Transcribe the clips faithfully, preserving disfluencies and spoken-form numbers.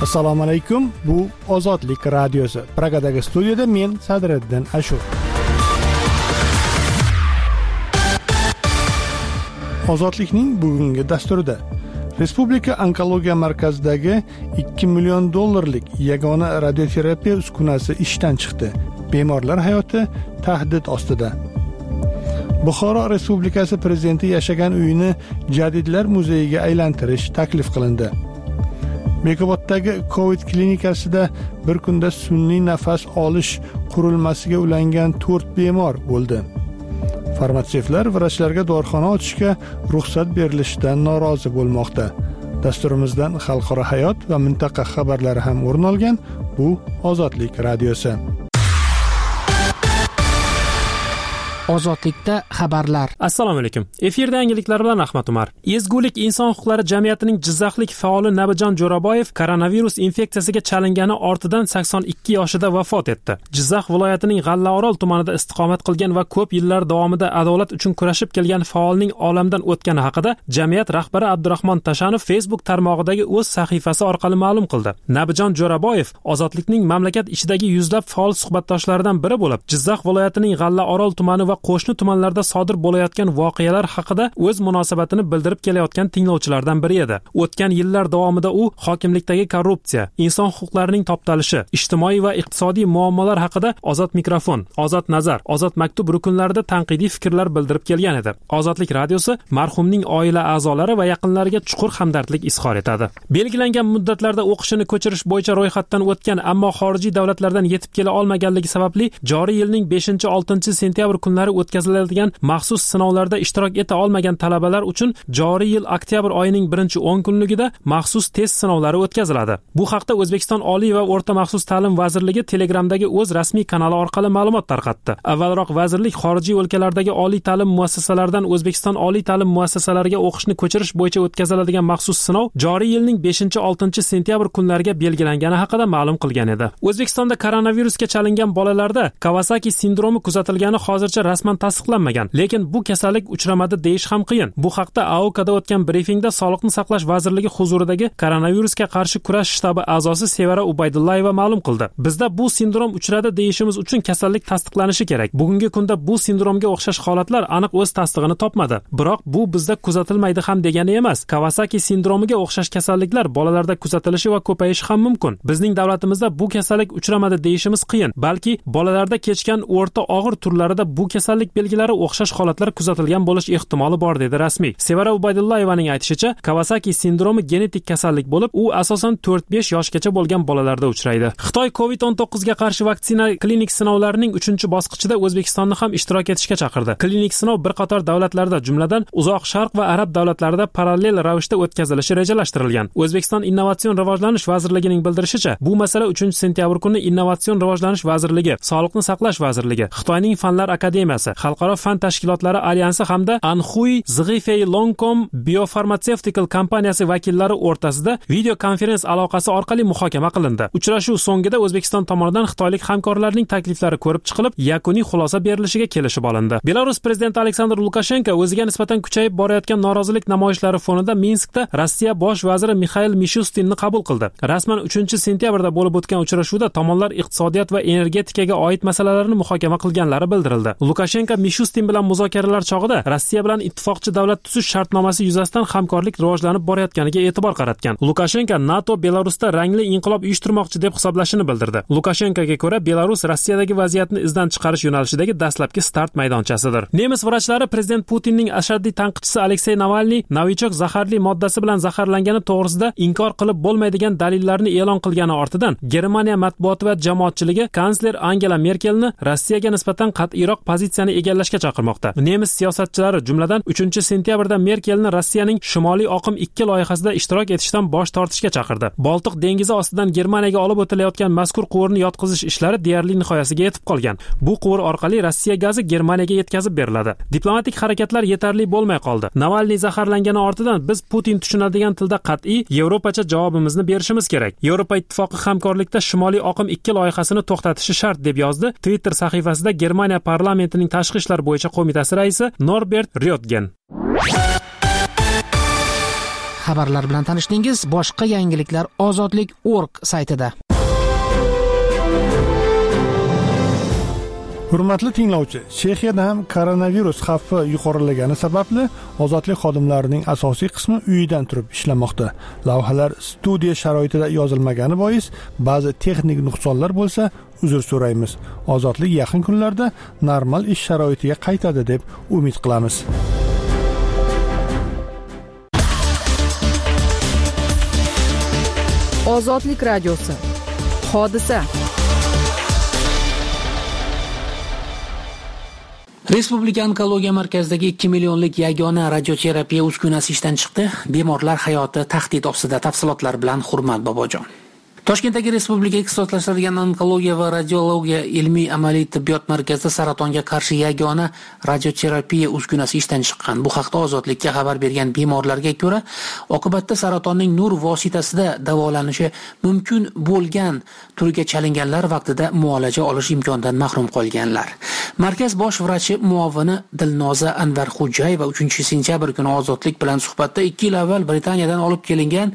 Assalomu alaykum. Bu Ozodlik radiosi. Pragadagi studiyada men Sadriddin Ashur. Ozodlikning bugungi dasturida Respublika onkologiya markazidagi ikki million dollarlik yagona radioterapiya uskunasi ishdan chiqdi. Bemorlar hayoti tahdid ostida. Buxoro Respublikasi prezidenti yashagan uyini Jadidlar muzeyiga aylantirish taklif qilindi. Bekoboddagi Covid klinikasida bir kunda sun'iy nafas olish qurilmasiga ulangan to'rt bemor o'ldi. Farmatsevtlar vrachlarga dorixona ochishga ruxsat berilishidan norozi bo'lmoqda. Dasturimizdan xalqaro hayot va mintaqa xabarlari ham o'rin olgan. Bu Ozodlik radiosi. Ozodlikda xabarlar. Assalomu alaykum. Efirda yangiliklar bilan Ahmad Umar. Ezgulik inson huquqlari jamiyatining Jizzaxlik faoli Nabijon Jo'raboyev koronavirus infeksiyasiga chalingani ortidan sakson ikki yoshida vafot etdi. Jizzax viloyatining G'allaorol tumanida istiqomat qilgan va ko'p yillar davomida adolat uchun kurashib kelgan faolning olamdan o'tgani haqida jamiyat rahbari Abdurahmon Tashanov Facebook tarmog'idagi o'z sahifasi orqali ma'lum qildi. Nabijon Jo'raboyev Ozodlikning mamlakat ichidagi yuzlab faol suhbatdoshlaridan biri bo'lib, Jizzax viloyatining G'allaorol tumani va qo'shni tumanlarda sodir bo'layotgan voqealar haqida o'z munosabatini bildirib kelayotgan tinglovchilardan biri edi. O'tgan yillar davomida u hokimlikdagi korrupsiya, inson huquqlarining toptalishi, ijtimoiy va iqtisodiy muammolar haqida Ozod mikrofon, Ozod nazar, Ozod maktub rukunlarida tanqidiy fikrlar bildirib kelgan edi. Ozodlik radiosi marhumning oila a'zolari va yaqinlariga chuqur hamdardlik izhor etadi. Belgilangan muddatlarda o'qishini ko'chirish bo'yicha ro'yxatdan o'tgan, ammo xorijiy davlatlardan yetib kela olmaganligi sababli joriy yilning beshinchi oltinchi sentyabr kunlari o'tkaziladigan maxsus sinovlarda ishtirok eta olmagan talabalar uchun joriy yil oktyabr oyining birinchi o'n kunligida maxsus test sinovlari o'tkaziladi. Bu haqda O'zbekiston Oliy va o'rta maxsus ta'lim vazirligi Telegramdagi o'z rasmiy kanali orqali ma'lumot tarqatdi. Avvalroq vazirlik xorijiy o'lkalardagi oliy ta'lim muassasalaridan O'zbekiston oliy ta'lim muassasalariga o'qishni ko'chirish bo'yicha o'tkaziladigan maxsus sinov joriy yilning beshinchi oltinchi sentyabr kunlariga belgilangani haqida ma'lum qilgan edi. O'zbekistonda koronavirusga chalingan bolalarda Kawasaki sindromi kuzatilgani hozircha rasman tasdiqlanmagan, lekin bu kasallik uchramadi deyish ham qiyin. Bu haqda A O K'da o'tgan brifingda Sog'liqni saqlash vazirligi huzuridagi koronavirusga qarshi kurash shtabi a'zosi Sevara Ubaydullayeva ma'lum qildi. Bizda bu sindrom uchradi deyishimiz uchun kasallik tasdiqlanishi kerak. Bugungi kunda bu sindromga o'xshash holatlar aniq o'z tasdig'ini topmadi. Biroq bu bizda kuzatilmaydi ham degani emas. Kawasaki sindromiga o'xshash kasalliklar bolalarda kuzatilishi va ko'payishi ham mumkin. Bizning davlatimizda bu kasallik uchramadi deyishimiz qiyin, balki bolalarda kechgan o'rta og'ir turlarida bu kasallik belgilari o'xshash holatlar kuzatilgan bo'lish ehtimoli bor dedi rasmiy. Sevara Ubaydullayevaning aytishicha, Kawasaki sindromi genetik kasallik bo'lib, u asosan to'rt besh yoshgacha bo'lgan bolalarda uchraydi. Xitoy Covid o'n to'qqiz ga qarshi vaksina klinik sinovlarining uchinchi bosqichida O'zbekistonni ham ishtirok etishga chaqirdi. Klinik sinov bir qator davlatlarda, jumladan Uzoq Sharq va Arab davlatlarida parallel ravishda o'tkazilishi rejalashtirilgan. O'zbekiston Innovatsion rivojlanish vazirligining bildirishicha, bu masala uchinchi sentyabr kuni Innovatsion rivojlanish vazirligi, Sog'liqni saqlash vazirligi, Xitoyning Fanlar akademiyasi, Xalqaro fan tashkilotlari alyansi hamda Anhui Zhifei Longcom Biopharmaceutical kompaniyasi vakillari o'rtasida video konferens aloqasi orqali muhokama qilindi. Uchrashuv so'ngida O'zbekiston tomonidan xitoylik hamkorlarning takliflari ko'rib chiqilib, yakuniy xulosa berilishiga kelishib olindi. Belarus prezidenti Aleksandr Lukashenko o'ziga nisbatan kuchayib borayotgan norozilik namoyishlari fonida Minskda Rossiya bosh vaziri Mixail Mishustinni qabul qildi. Rasman uchinchi sentyabrda bo'lib o'tgan uchrashuvda tomonlar iqtisodiyot va energetikaga oid masalalarni muhokama qilganlari bildirildi. Lukashenko Mishustin bilan muzokaralar chog'ida Rossiya bilan ittifoqchi davlat tuzish shartnomasi yuzasidan hamkorlik rivojlanib borayotganiga e'tibor qaratgan. Lukashenko NATO Belarusda rangli inqilob uyushtirmoqchi deb hisoblashini bildirdi. Lukashenkoga ko'ra, Belarus Rossiyadagi vaziyatni izdan chiqarish yo'nalishidagi dastlabki start maydonchasidir. Nemis vrachlari prezident Putinning ashaddiy tanqidchisi Aleksey Navalniy novichok zaharli moddasi bilan zaharlangani to'g'risida inkor qilib bo'lmaydigan dalillarni e'lon qilgani ortidan Germaniya matbuoti va jamoatchiligi kansler Angela Merkelni Rossiyaga nisbatan qat'iyroq pozitsiyani egallashga chaqirmoqda. Nemis siyosatchilari, jumladan uchinchi sentyabrda Merkelni Rossiyaning Shimoliy oqim ikki loyihasida ishtirok etishdan bosh tortishga chaqirdi. Boltiq dengizi ostidan Germaniyaga olib o'tilayotgan mazkur quvurni yotqizish ishlari deyarli nihoyasiga yetib qolgan. Bu quvur orqali Rossiya gazi Germaniyaga yetkazib beriladi. Diplomatik harakatlar yetarli bo'lmay qoldi. Navalniy zaharlangani ortidan biz Putin tushunadigan tilda qat'iy Yevropacha javobimizni berishimiz kerak. Yevropa ittifoqi hamkorlikda Shimoliy oqim ikki loyihasini to'xtatishi shart deb yozdi Twitter sahifasida Germaniya parlamentining tashqi ishlar bo'yicha qo'mitasi raisi Norbert Röttgen. xabarlar bilan tanishdingiz. Boshqa yangiliklar ozodlik nokta org saytida. Hurmatli tinglovchi, Chexiyada ham koronavirus xavfi yuqorilagani sababli ozodlik xodimlarining asosiy qismi uyidan turib ishlamoqda. Lavhalar studiya sharoitida yozilmagani bois ba'zi texnik nuqsonlar bo'lsa, uzr so'raymiz. Ozodlik yaqin kunlarda normal ish sharoitiga qaytadi deb umid qilamiz. Ozodlik radiosi. Hodisa. Respublika onkologiya markazidagi ikki millionlik yagona radioterapiya uskunasi ishdan chiqdi. Bemorlar hayoti tahdid ostida. Tafsilotlar bilan Hurmat Bobojon. Toshkentdagi Respublika ixtisoslashtirilgan onkologiya va radiologiya ilmiy amaliy tibbiyot markazida saratonga qarshi yagona radioterapiya uskunasi ishdan chiqqan. Bu haqda Ozodlikka xabar bergan bemorlarga ko'ra, oqibatda saratonning nur vositasida davolanishi mumkin bo'lgan turiga chalinganlar vaqtida muolaja olish imkonidan mahrum qolganlar. Markaz bosh vrachi muovini Dilnoza Anvarxo'jayeva uchinchi sentyabr kuni Ozodlik bilan suhbatda ikki yil avval Britaniyadan olib kelingan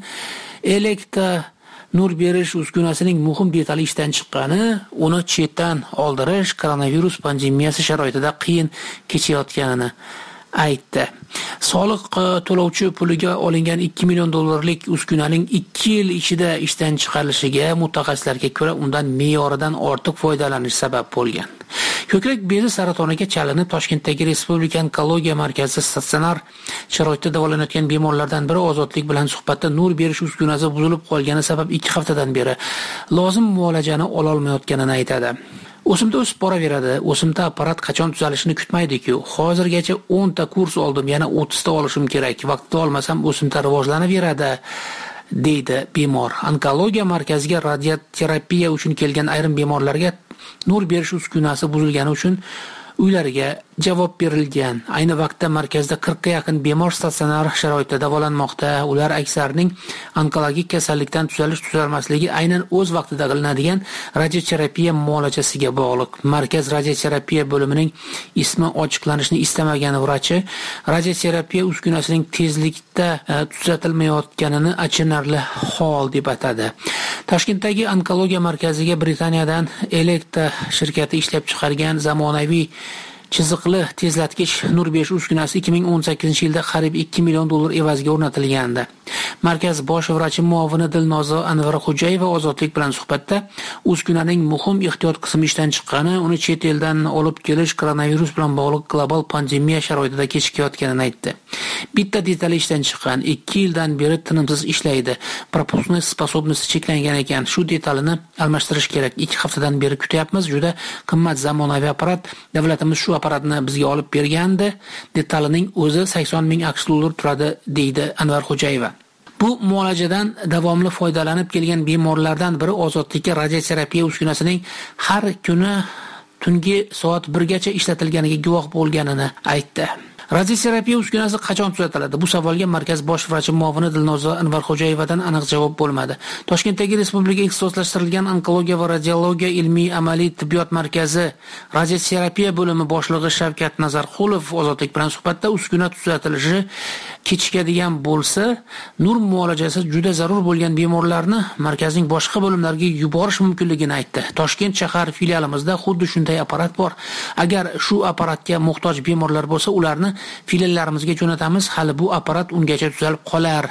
elektr nur berish uskunasining muhim detali ishdan chiqqani, uni chetdan oldirish koronavirus pandemiyasi sharoitida qiyin kechayotganini aytdi. Soliq to'lovchi puliga olingan ikki million dollarlik uskunaning ikki yil ichida ishdan chiqarilishiga mutaxassislarga ko'ra undan me'yoridan ortiq foydalanish sabab bo'lgan. Ko'krak bezi saratoniga chalinib Toshkentdagi Respublika onkologiya markazida statsionar sharoitda davolanayotgan bemorlardan biri Ozodlik bilan suhbatda nur berish uskunasi buzilib qolgani sabab ikki haftadan beri lozim muolajani ola olmayotganini aytadi. O'simda o'sib boraveradi. O'simda apparat qachon tuzalishini kutmaydi-ku. Hozirgacha o'n ta kurs oldim, yana o'ttiz ta olishim kerak. Vaqtida olmasam o'simda rivojlanaveradi, deydi bemor. Onkologiya markaziga radioterapiya uchun kelgan ayrim bemorlarga nur berish uskunasi buzilgani uchun uylariga javob berilgan. Ayni vaqtda markazda qirqqa yaqin bemor statsionar sharoitda davolanmoqda. Ular aksarining onkologik kasallikdan tuzalish tuzalmasligi aynan o'z vaqtida qilinadigan radioterapiya muolajasiga bog'liq. Markaz radioterapiya bo'limining ismi ochiqlanishini istamagan vrachi radioterapiya uskunasining tezlikda tuzatilmayotganini achinarli hol deb atadi. Toshkentdagi onkologiya markaziga Britaniyadan elektr shirkati ishlab chiqargan zamonaviy chiziqli tezlatgich nur berish uskunasi ikki ming o'n sakkizinchi yilda qariyb ikki million dollar evaziga o'rnatilgandi. Markaz bosh vrachi muovini Dilnoza Anvarxo'jayeva Ozodlik bilan suhbatda uskunaning muhim ehtiyot qismi ishdan chiqqani, uni chet eldan olib kelish koronavirus bilan bog'liq global pandemiya sharoitida kechikayotganini aytdi. Bitta detali ishdan chiqqan, ikki yildan beri tinimsiz ishlaydi. Propusniy sposobnosti cheklangan ekan. Shu detalini almashtirish kerak. ikki haftadan beri kutyapmiz. Juda qimmat zamonaviy apparat. Davlatimiz shu apparatni bizga olib bergandi. Detalining o'zi sakson ming aqsh dollar turadi, deydi Anvarxo'jayeva. Bu muolajadan davomli foydalanib kelgan bemorlardan biri Ozodlikka radioterapiya uskunasining har kuni tungi soat birgacha ishlatilganiga guvoh bo'lganini aytdi. Radioterapiya uskunasi qachon tuzatiladi? Bu savolga markaz bosh vrachi muovini Dilnoza Anvarxo'jayevadan aniq javob bo'lmadi. Toshkentdagi Respublika ixtisoslashtirilgan onkologiya va radiologiya ilmiy amaliy tibbiyot markazi radioterapiya bo'limi boshlig'i Shavkat Nazarxulov Ozodlik bilan suhbatda uskuna tuzatilishi kechikadigan bo'lsa, nur muolajasi juda zarur bo'lgan bemorlarni markazning boshqa bo'limlariga yuborish mumkinligini aytdi. Toshkent shahar filialimizda xuddi shunday apparat bor. Agar shu apparatga muhtoj bemorlar bo'lsa, ularni filiallarimizga jo'natamiz. Hali bu apparat ungacha tuzalib qolar,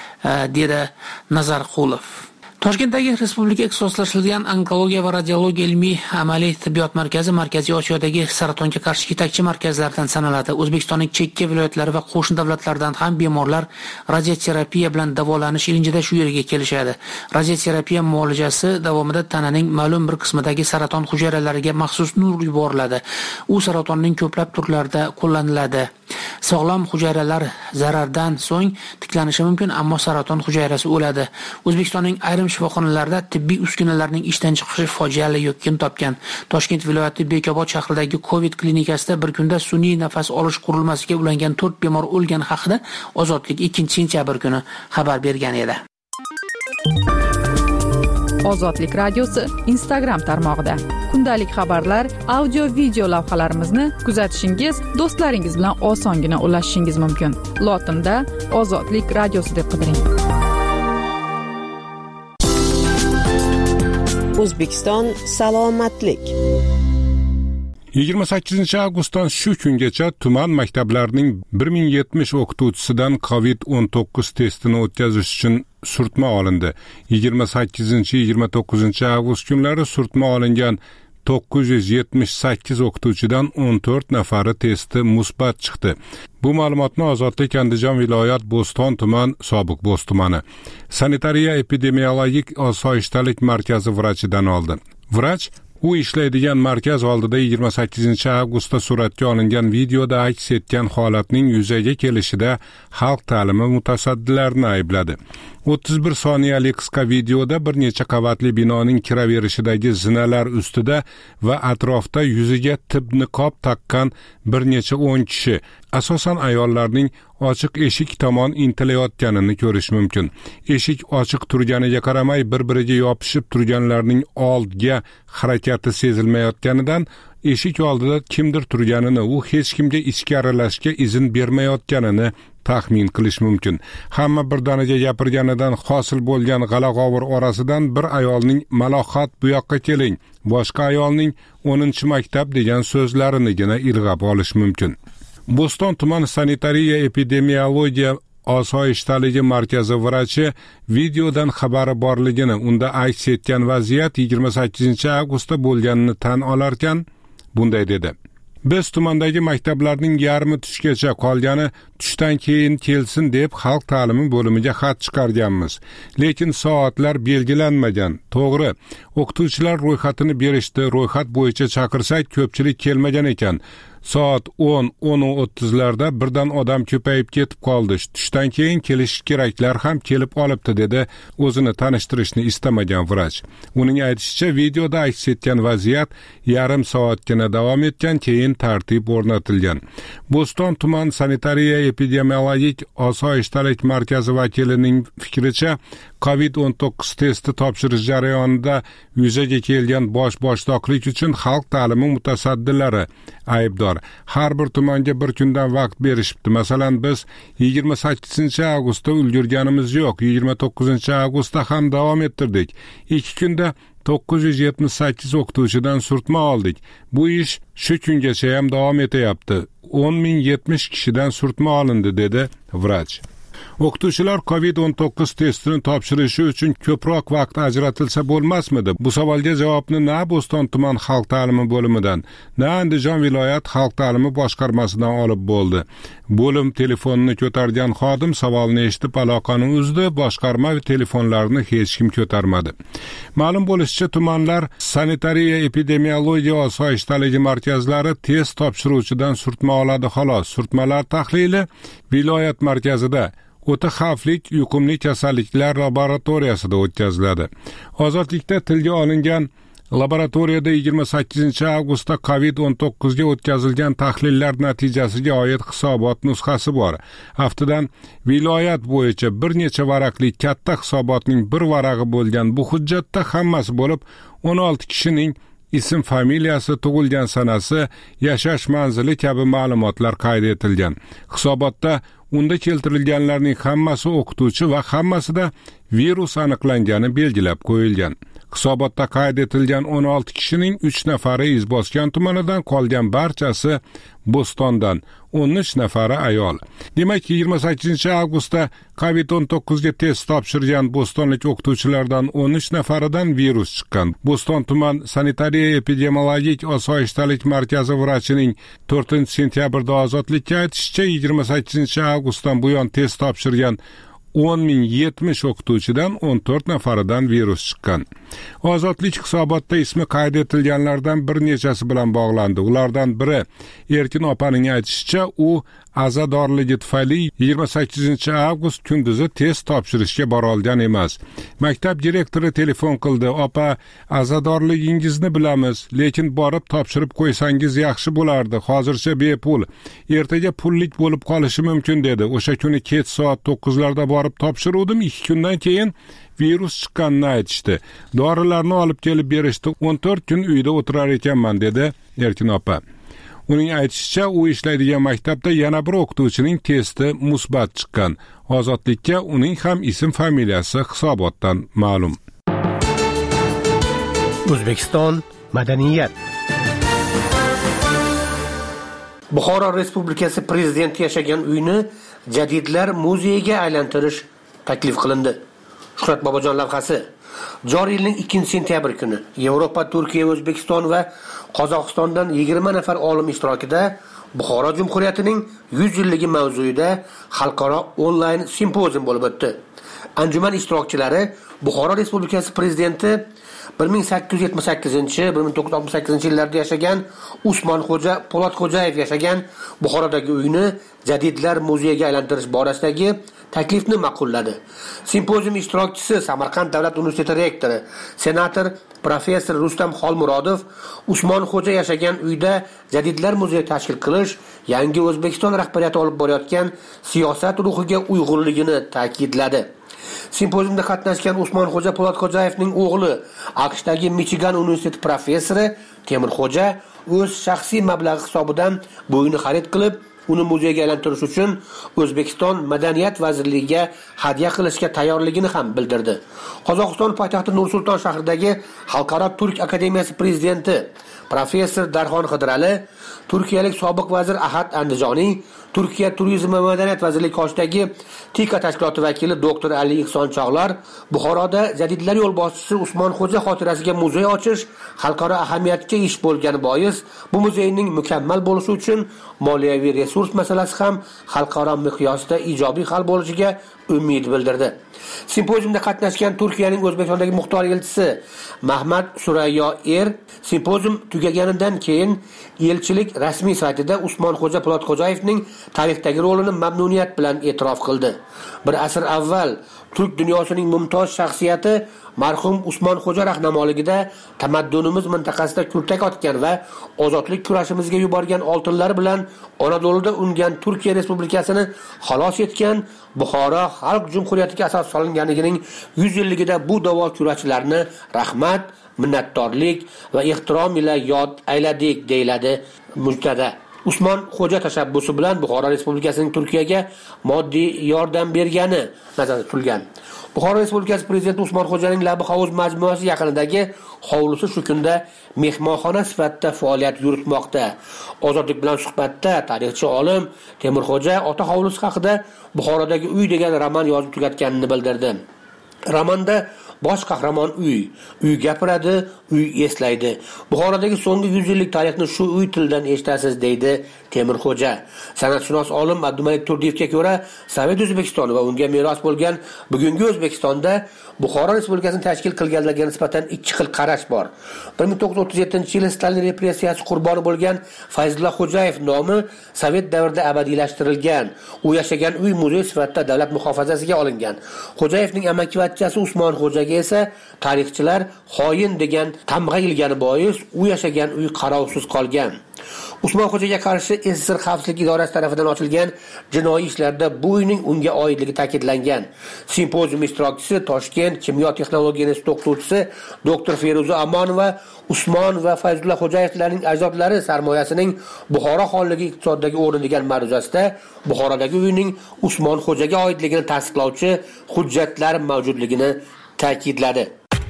dedi Nazarxulov. Toshkentdagi Respublika ixtisoslashtirilgan onkologiya va radiologiya ilmiy amaliy tibbiyot markazi Markaziy Osiyodagi saratonga qarshi yetakchi markazlardan sanaladi. O'zbekistonning chekka viloyatlari va qo'shni davlatlardan ham bemorlar radioterapiya bilan davolanish ilinjida shu yerga kelishadi. Radioterapiya muolajasi davomida tananing ma'lum bir qismidagi saraton hujayralariga maxsus nur yuboriladi. U saratonning ko'plab turlarida qo'llaniladi. Sog'lom hujayralar zarardan so'ng tiklanishi mumkin, ammo saraton hujayrasi o'ladi. O'zbekistonning ayrim shifoxonalarida tibbiy uskunalarning ishdan chiqishi fojiali yakun topgan. Toshkent viloyati Bekobod shahridagi Covid klinikasida bir kunda sun'iy nafas olish qurilmasiga ulangan to'rt bemor o'lgani haqida Ozodlik ikkinchi sentyabr kuni xabar bergan edi. Ozodlik radiosi Instagram tarmog'ida. Kunda kundalik xabarlar, audio video lavhalarimizni kuzatishingiz, do'stlaringiz bilan osongina ulashishingiz mumkin. Lotinda Ozodlik radiosi deb qidiring. O'zbekiston salomatlik. yigirma sakkizinchi avgustdan shu kungacha tuman maktablarining bir ming yetmish o'qituvchisidan covid o'n to'qqiz testini o'tkazish uchun surtma olindi. yigirma sakkizinchi yigirma to'qqizinchi avgust kunlari surtma olingan to'qqiz yuz yetmish sakkiz o'qituvchidan o'n to'rt nafari testi musbat chiqdi. Bu ma'lumotni Ozodlik Andijon viloyat Bo'ston tuman sobiq Bo'z tumani sanitariya epidemiologik osoyishtalik markazi vrachidan oldi. Vrach u ishlaydigan markaz oldida yigirma sakkizinchi avgustda suratga olingan videoda aks etgan holatning yuzaga kelishida xalq ta'limi mutasaddilarini aybladi. o'ttiz bir soniyalik qisqa videoda bir necha qavatli binoning kiraverishidagi zinalar ustida va atrofda yuziga tib niqob taqqan bir necha o'n kishi, asosan ayollarning ochiq eshik tomon intilayotganini ko'rish mumkin. Eshik ochiq turganiga qaramay bir-biriga yopishib turganlarning oldga harakati sezilmayotganidan eshik oldida kimdir turganini, u hech kimga ichkarilashga izn bermayotganini taxmin qilish mumkin. Hamma birdaniga gapirganidan hosil bo'lgan g'ala-g'ovur orasidan bir ayolning "Malohat, bu yoqqa keling", boshqa ayolning o'ninchi maktab degan so'zlarinigina ilg'ab olish mumkin. Bo'ston tuman sanitariya epidemiologiya osoyishtaligi markazi vrachi videodan xabari borligini, unda aks etgan vaziyat yigirma sakkizinchi avgustda bo'lganini tan olarkan bunday dedi: Biz tumandagi maktablarning yarmi tushgacha, qolgani tushdan keyin kelsin deb xalq ta'limi bo'limiga xat chiqarganmiz. Lekin soatlar belgilanmagan. To'g'ri, o'qituvchilar ro'yxatini berishdi, ro'yxat bo'yicha chaqirsak ko'pchilik kelmagan ekan. Soat o'n o'n o'ttizlarda birdan odam ko'payib ketib qoldi. Tushdan keyin kelish keraklar ham kelib olibdi, dedi o'zini tanishtirishni istamagan vrach. Uning aytishicha, videoda aks etgan vaziyat yarim soatgina davom etgan, keyin tartib o'rnatilgan. Bo'ston tuman sanitariya epidemiologik osoyishtalik markazi vakilining fikricha, covid o'n to'qqiz testi topshirish jarayonida yuzaga kelgan bosh boshdoqlik uchun xalq ta'limi mutasaddilari aybdor. Har bir tumanga bir kundan vaqt berishibdi. Masalan, biz yigirma sakkizinchi avgustda ulgurganimiz yo'q. yigirma to'qqizinchi avgustda ham davom ettirdik. Ikki kunda to'qqiz yuz yetmish sakkiz o'qituvchidan surtma oldik. Bu ish shu kungacha ham davom etyapti. o'n ming yetmish kishidan surtma olindi, dedi vrach. O'qituvchilar covid o'n to'qqiz testini topshirishi uchun ko'proq vaqt ajratilsa bo'lmasmidi? Bu savolga javobni na Bo'ston tuman xalq ta'limi bo'limidan, na Andijon viloyat xalq ta'limi boshqarmasidan olib bo'ldi. Bo'lim telefonini ko'targan xodim savolni eshitib aloqani uzdi, boshqarma telefonlarini hech kim ko'tarmadi. Ma'lum bo'lishicha, tumanlar sanitariya epidemiologiya osoyishtaligi markazlari test topshiruvchidan surtma oladi xolos. Surtmalar tahlili viloyat markazida o'ta xavfli yuqumli kasalliklar laboratoriyasida o'tkaziladi. Ozodlikda tilga olingan laboratoriyada yigirma sakkizinchi avgustda covid o'n to'qqiz ga o'tkazilgan tahlillar natijasiga oid hisobot nusxasi bor. Haftadan viloyat bo'yicha bir necha varaqli katta hisobotning bir varag'i bo'lgan bu hujjatda hammasi bo'lib o'n olti kishining ism, familiyasi, tug'ilgan sanasi, yashash manzili kabi ma'lumotlar qayd etilgan. Hisobotda unda keltirilganlarning hammasi o'qituvchi va hammasida virus aniqlangani belgilab qo'yilgan. Hisobotda qayd etilgan o'n olti kishining uch nafari Izboskan tumanidan, qolgan barchasi Bo'stondan, o'n uch nafari ayol. Demak, yigirma sakkizinchi avgustda covid o'n to'qqiz ga test topshirgan bo'stonlik o'qituvchilardan o'n uch nafaridan virus chiqqan. Bo'ston tuman sanitariya epidemiologik osoyishtalik markazi vrachining to'rtinchi sentyabrda Ozodlikka aytishicha, yigirma sakkizinchi avgustdan buyon test topshirgan o'n ming yetmish o'qituvchidan o'n to'rt nafaridan virus chiqqan. Ozodlik hisobotda ismi qayd etilganlardan bir nechasi bilan bog'landi. Ulardan biri Erkin opaning aytishicha, u azadorligi tufayli yigirma sakkizinchi avgust kunduzi test topshirishga bora olgan emas. Maktab direktori telefon qildi: "Opa, azadorligingizni bilamiz, lekin borib topshirib qo'ysangiz yaxshi bo'lardi. Hozircha bepul. Ertaga pullik bo'lib qolishi mumkin", dedi. O'sha kuni kech soat to'qqizlarda borib borib topshiruvdim. ikki kundan keyin virus chiqqanini aytishdi. Dorilarni olib kelib berishdi. o'n to'rt kun uyda o'tirar ekanman, dedi Erkin opa. Uning aytishicha, u ishlaydigan maktabda yana bir o'qituvchining testi musbat chiqqan. Ozodlikka uning ham ism familiyasi hisobotdan ma'lum. O'zbekiston madaniyat. Buxoro Respublikasi prezidenti yashagan uyni jadidlar muzeyiga aylantirish taklif qilindi. Shuhrat Bobojon lavhasi. Joriy yilning ikkinchi sentyabr kuni Yevropa, Turkiya, O'zbekiston va Qozog'istondan yigirma nafar olim ishtirokida Buxoro Jumhuriyatining yuz yilligi mavzuida xalqaro onlayn simpozium bo'lib o'tdi. Anjuman ishtirokchilari Buxoro Respublikasi prezidenti bir ming sakkiz yuz yetmish sakkizinchi - bir ming to'qqiz yuz oltmish sakkizinchi yillarda yashagan Usmonxo'ja Po'latxo'jayev yashagan Buxorodagi uyni jadidlar muzeyiga aylantirish borasidagi taklifni ma'qulladi. Simpozium ishtirokchisi Samarqand davlat universiteti rektori, senator professor Rustam Xolmurodov Usmonxo'ja yashagan uyda jadidlar muzeyi tashkil qilish yangi O'zbekiston rahbariyati olib borayotgan siyosat ruhiga uyg'unligini ta'kidladi. Simpoziumda qatnashgan Usmonxo'ja Po'latxo'jayevning o'g'li, AQShdagi Michigan universiteti professori Temurxo'ja o'z shaxsiy mablag'i hisobidan bu uyni xarid qilib, uni muzeyga aylantirish uchun O'zbekiston Madaniyat vazirligiga hadya qilishga tayyorligini ham bildirdi. Qozog'iston poytaxti Nur-Sulton shahridagi Xalqaro Turk akademiyasi prezidenti professor Darxon Xidirali, turkiyalik sobiq vazir Ahad Andijoniy, Turkiya Turizm va madaniyat vazirligi qoshidagi Tika tashkiloti vakili doktor Ali Ihson Chog'lar Buxoroda jadidlar yo'lboshchisi Usmonxo'ja xotirasiga muzey ochish xalqaro ahamiyatga ish bo'lgani bois bu muzeyning mukammal bo'lishi uchun moliyaviy resurs masalasi ham xalqaro miqyosda ijobiy hal bo'lishiga umid bildirdi. Simpoziumda qatnashgan Turkiyaning O'zbekistondagi muxtor elchisi Mahmad Surayyo Er simpozium tugaganidan keyin elchilik rasmiy saytida Usmonxo'ja Po'latxo'jayevning tarixdagi rolini mamnuniyat bilan e'tirof qildi. Bir asr avval Turk dunyosining mumtoz shaxsiyati marhum Usmonxo'ja rahnamoligida tamaddunimiz mintaqasida kurtak otgan va ozodlik kurashimizga yuborgan oltinlari bilan Anadoluda ungan Turkiya Respublikasini xalos etgan Buxoro Xalq Jumhuriyatiga asos solinganining yuz yilligida bu da'vo kurashchilarini rahmat, minnatdorlik va ehtirom bilan yod ayladik, deyiladi mujtada. Usmonxo'ja tashabbusi bilan Buxoro Respublikasining Turkiyaga moddiy yordam bergani nazarda tutilgan. Buxoro Respublikasi prezidenti Usmonxo'janing Labi Hovuz majmuasi yaqinidagi hovlisi shu kunda mehmonxona sifatida faoliyat yuritmoqda. Ozodlik bilan suhbatda tarixchi olim Temurxo'ja ota hovlisi haqida Buxorodagi uy degan roman yozib tugatganini bildirdi. Romanda bosh qahramon uy, uy gapiradi, uy eslaydi. Buxorodagi so'nggi yuz yillik tarixni shu uy tilidan eshitasiz, deydi Temurxo'ja. Sanatshunos olim Abdumalik Turdiyevga ko'ra, Sovet O'zbekistoni va unga meros bo'lgan bugungi O'zbekistonda Buxoro Respublikasini tashkil qilganlarga nisbatan ikki xil qarash bor. bir ming to'qqiz yuz o'ttiz yettinchi yil Stalin repressiyasi qurboni bo'lgan Fayzullo Xo'jayev nomi Sovet davrida abadiylashtirilgan. U yashagan uy muzey sifatida davlat muhofazasiga olingan. Xo'jayevning amakivachchasi Usmonxo'jaga esa tarixchilar xoin degan tamg'a ilgani bois u yashagan uy qarovsiz qolgan. Usmonxo'jaga qarshi S S R xavfsizlik idorasi tomonidan ochilgan jinoiy ishlarda bu uyning unga oidligi ta'kidlangan. Simpozium ishtirokchisi Toshkent kimyo texnologiya instituti o'qituvchisi doktor Feruza Amonova Usmon va Fayzullo Xo'jayevlarning ajdodlari sarmoyasining Buxoro xonligi iqtisodidagi o'rni degan ma'ruzasida Buxorodagi uyning Usmonxo'jaga oidligini tasdiqlovchi hujjatlar mavjudligini ta'kidladi.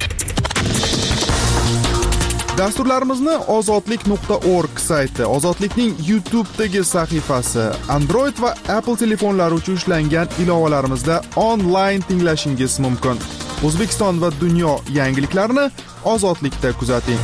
Dasturlarimizni ozodlik nuqta org sayti, Ozodlikning YouTube'dagi sahifasi, Android va Apple telefonlari uchun ishlangan ilovalarimizda onlayn tinglashingiz mumkin. O'zbekiston va dunyo yangiliklarini Ozodlikda kuzating.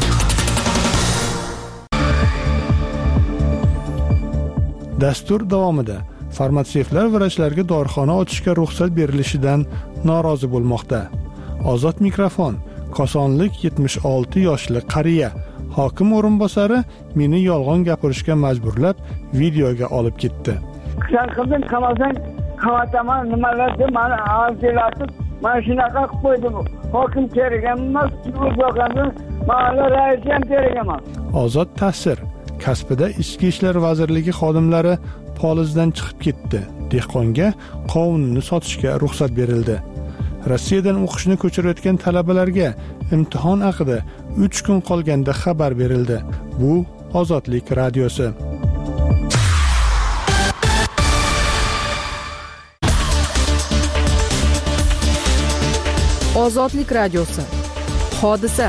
Dastur davomida farmatsevtlar vrachlarga dorixona ochishga ruxsat berilishidan norozi bo'lmoqda. Ozod mikrofon Kosonlik yetmish olti yoshli qariya hokim o'rinbosari meni yolg'on gapirishga majburlab videoga olib ketdi. Sen qildim, qamasang qamataman, nimalar deb meni azizlatib, mana shunaqa qilib qo'ydim. Hokim kerak emas, o'zbekistonda mahalla raisi ham kerak emas. Ozod ta'sir kasbida Ichki ishlar vazirligi xodimlari polizdan chiqib ketdi dehqonga qovunini sotishga ruxsat berildi. Rossiyadan o'qishni ko'chirayotgan talabalarga imtihon haqida uch kun qolganda xabar berildi. Bu Ozodlik radiosi. Ozodlik radiosi. Hodisa.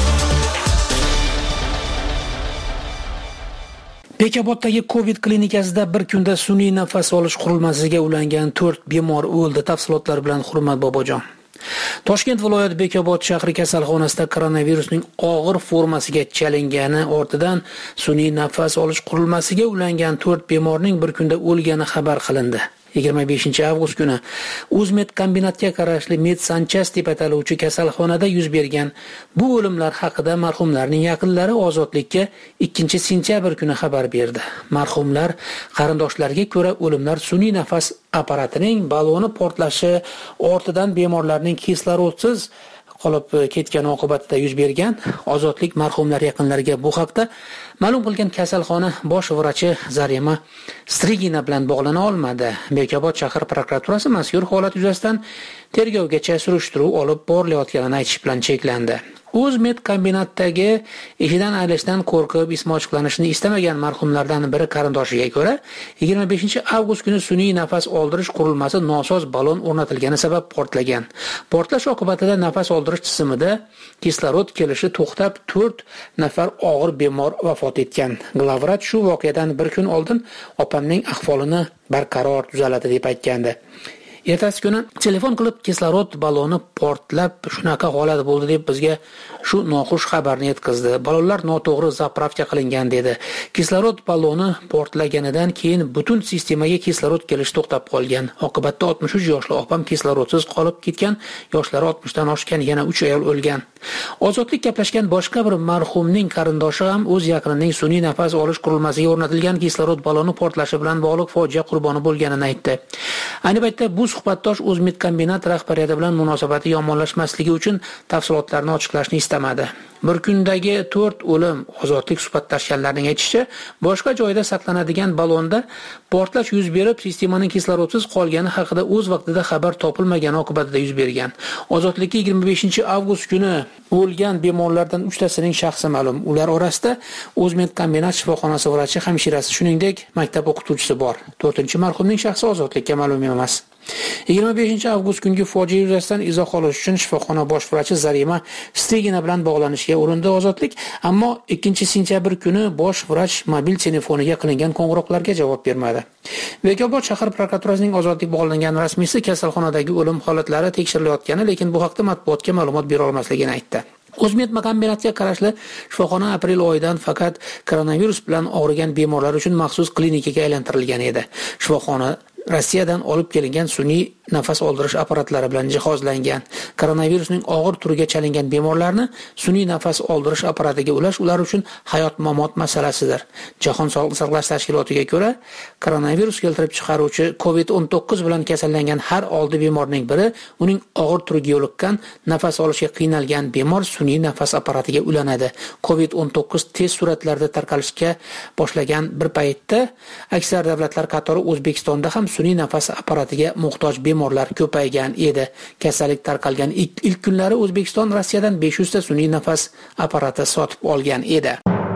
Bekoboddagi Covid klinikasida bir kunda sun'iy nafas olish qurilmasiga ulangan to'rt bemor o'ldi. Tafsilotlar bilan Hurmat Bobojon. Toshkent viloyati Bekobod shahri kasalxonasida koronavirusning og'ir formasiga chalingani ortidan sun'iy nafas olish qurilmasiga ulangan to'rt bemorning bir kunda o'lgani xabar qilindi. yigirma beshinchi avgust kuni Uzmed kombinatga qarashli Medsanchas deb ataluvchi kasalxonada yuz bergan bu o'limlar haqida marhumlarning yaqinlari Ozodlikka ikkinchi sentyabr kuni xabar berdi. Marhumlar qarindoshlariga ko'ra o'limlar sun'iy nafas apparatining baloni portlashi ortidan bemorlarning kislorodsiz qolib ketgani oqibatida yuz bergan. Ozodlik marhumlar yaqinlariga bu haqda ma'lum qilgan kasalxona bosh vrachi Zarema Strigina bilan bog'lana olmadi. Bekobod shahar prokuraturasi mazkur holat yuzasidan tergovgacha surishtiruv olib borilayotganini aytish bilan cheklandi. Uzmed kombinatdagi ishidan aylashdan qo'rqib ismi ochiqlanishini istamagan marhumlardan biri qarindoshiga ko'ra yigirma beshinchi avgust kuni sun'iy nafas oldirish qurilmasi nosoz balon o'rnatilgani sabab portlagan. Portlash oqibatida nafas oldirish tizimida kislorod kelishi to'xtab to'rt nafar og'ir bemor vafot etgan. Glavvrach shu voqeadan bir kun oldin opamning ahvolini barqaror tuzaladi deb aytgandi. Ertasi kuni telefon qilib kislorod baloni portlab shunaqa holat bo'ldi deb bizga shu noxush xabarni yetkazdi. Balonlar noto'g'ri zapravka qilingan dedi. Kislorod baloni portlaganidan keyin butun sistemaga kislorod kelish to'xtab qolgan. Oqibatda oltmish uch yoshli opam kislorodsiz qolib ketgan, yoshlari oltmishdan oshgan yana uch ayol o'lgan. Ozodlik gaplashgan boshqa bir marhumning qarindoshi ham o'z yaqinining sun'iy nafas olish qurilmasiga o'rnatilgan kislorod baloni portlashi bilan bog'liq fojia qurboni bo'lganini aytdi. Ayni paytda bu suhbatdosh Uzmed kombinat rahbariyati bilan munosabati yomonlashmasligi uchun tafsilotlarni ochiqlashni istamadi. Bir kundagi to'rt o'lim Ozodlik suhbatlashganlarning aytishicha, boshqa joyda saqlanadigan balonda portlash yuz berib, sistemaning kislorodsiz qolgani haqida o'z vaqtida xabar topilmagani oqibatida yuz bergan. Ozodlikka yigirma beshinchi avgust kuni o'lgan bemorlardan uchtasining shaxsi ma'lum. Ular orasida Uzmed kombinat shifoxonasi vrachi, hamshirasi, shuningdek maktab o'qituvchisi bor. to'rtinchi marhumning shaxsi Ozodlikka ma'lum emas. yigirma beshinchi avgust kungi fojia yuzasidan izoh olish uchun shifoxona bosh vrachi Zarema Strigina bilan bog'lanishga urindi Ozodlik, ammo ikkinchi sentyabr kuni bosh vrach mobil telefoniga qilingan qo'ng'iroqlarga javob bermadi. Bekobod shahar prokuraturasining Ozodlik bog'langan rasmiysi kasalxonadagi o'lim holatlari tekshirilayotgani, lekin bu haqda matbuotga ma'lumot bera olmasligini aytdi. Uzmed kombinatga qarashli shifoxona aprel oyidan faqat koronavirus bilan og'rigan bemorlar uchun maxsus klinikaga aylantirilgan edi. Shifoxona Rossiyadan olib kelingan sun'iy nafas oldirish apparatlari bilan jihozlangan. Koronavirusning og'ir turiga chalingan bemorlarni sun'iy nafas oldirish apparatiga ulash ular uchun hayot-mamot masalasidir. Jahon sog'liqni saqlash tashkilotiga ko'ra, koronavirus keltirib chiqaruvchi Covid o'n to'qqiz bilan kasallangan har olti bemorning biri uning og'ir turiga yo'liqqan, nafas olishga qiynalgan bemor sun'iy nafas apparatiga ulanadi. Covid o'n to'qqiz tez sur'atlarda tarqalishga boshlagan bir paytda aksar davlatlar qatori O'zbekistonda ham sun'iy nafas apparatiga muhtoj bemorlar ko'paygan edi. Kasallik tarqalgan ilk, ilk kunlari O'zbekiston Rossiyadan besh yuz ta sun'iy nafas apparati sotib olgan edi.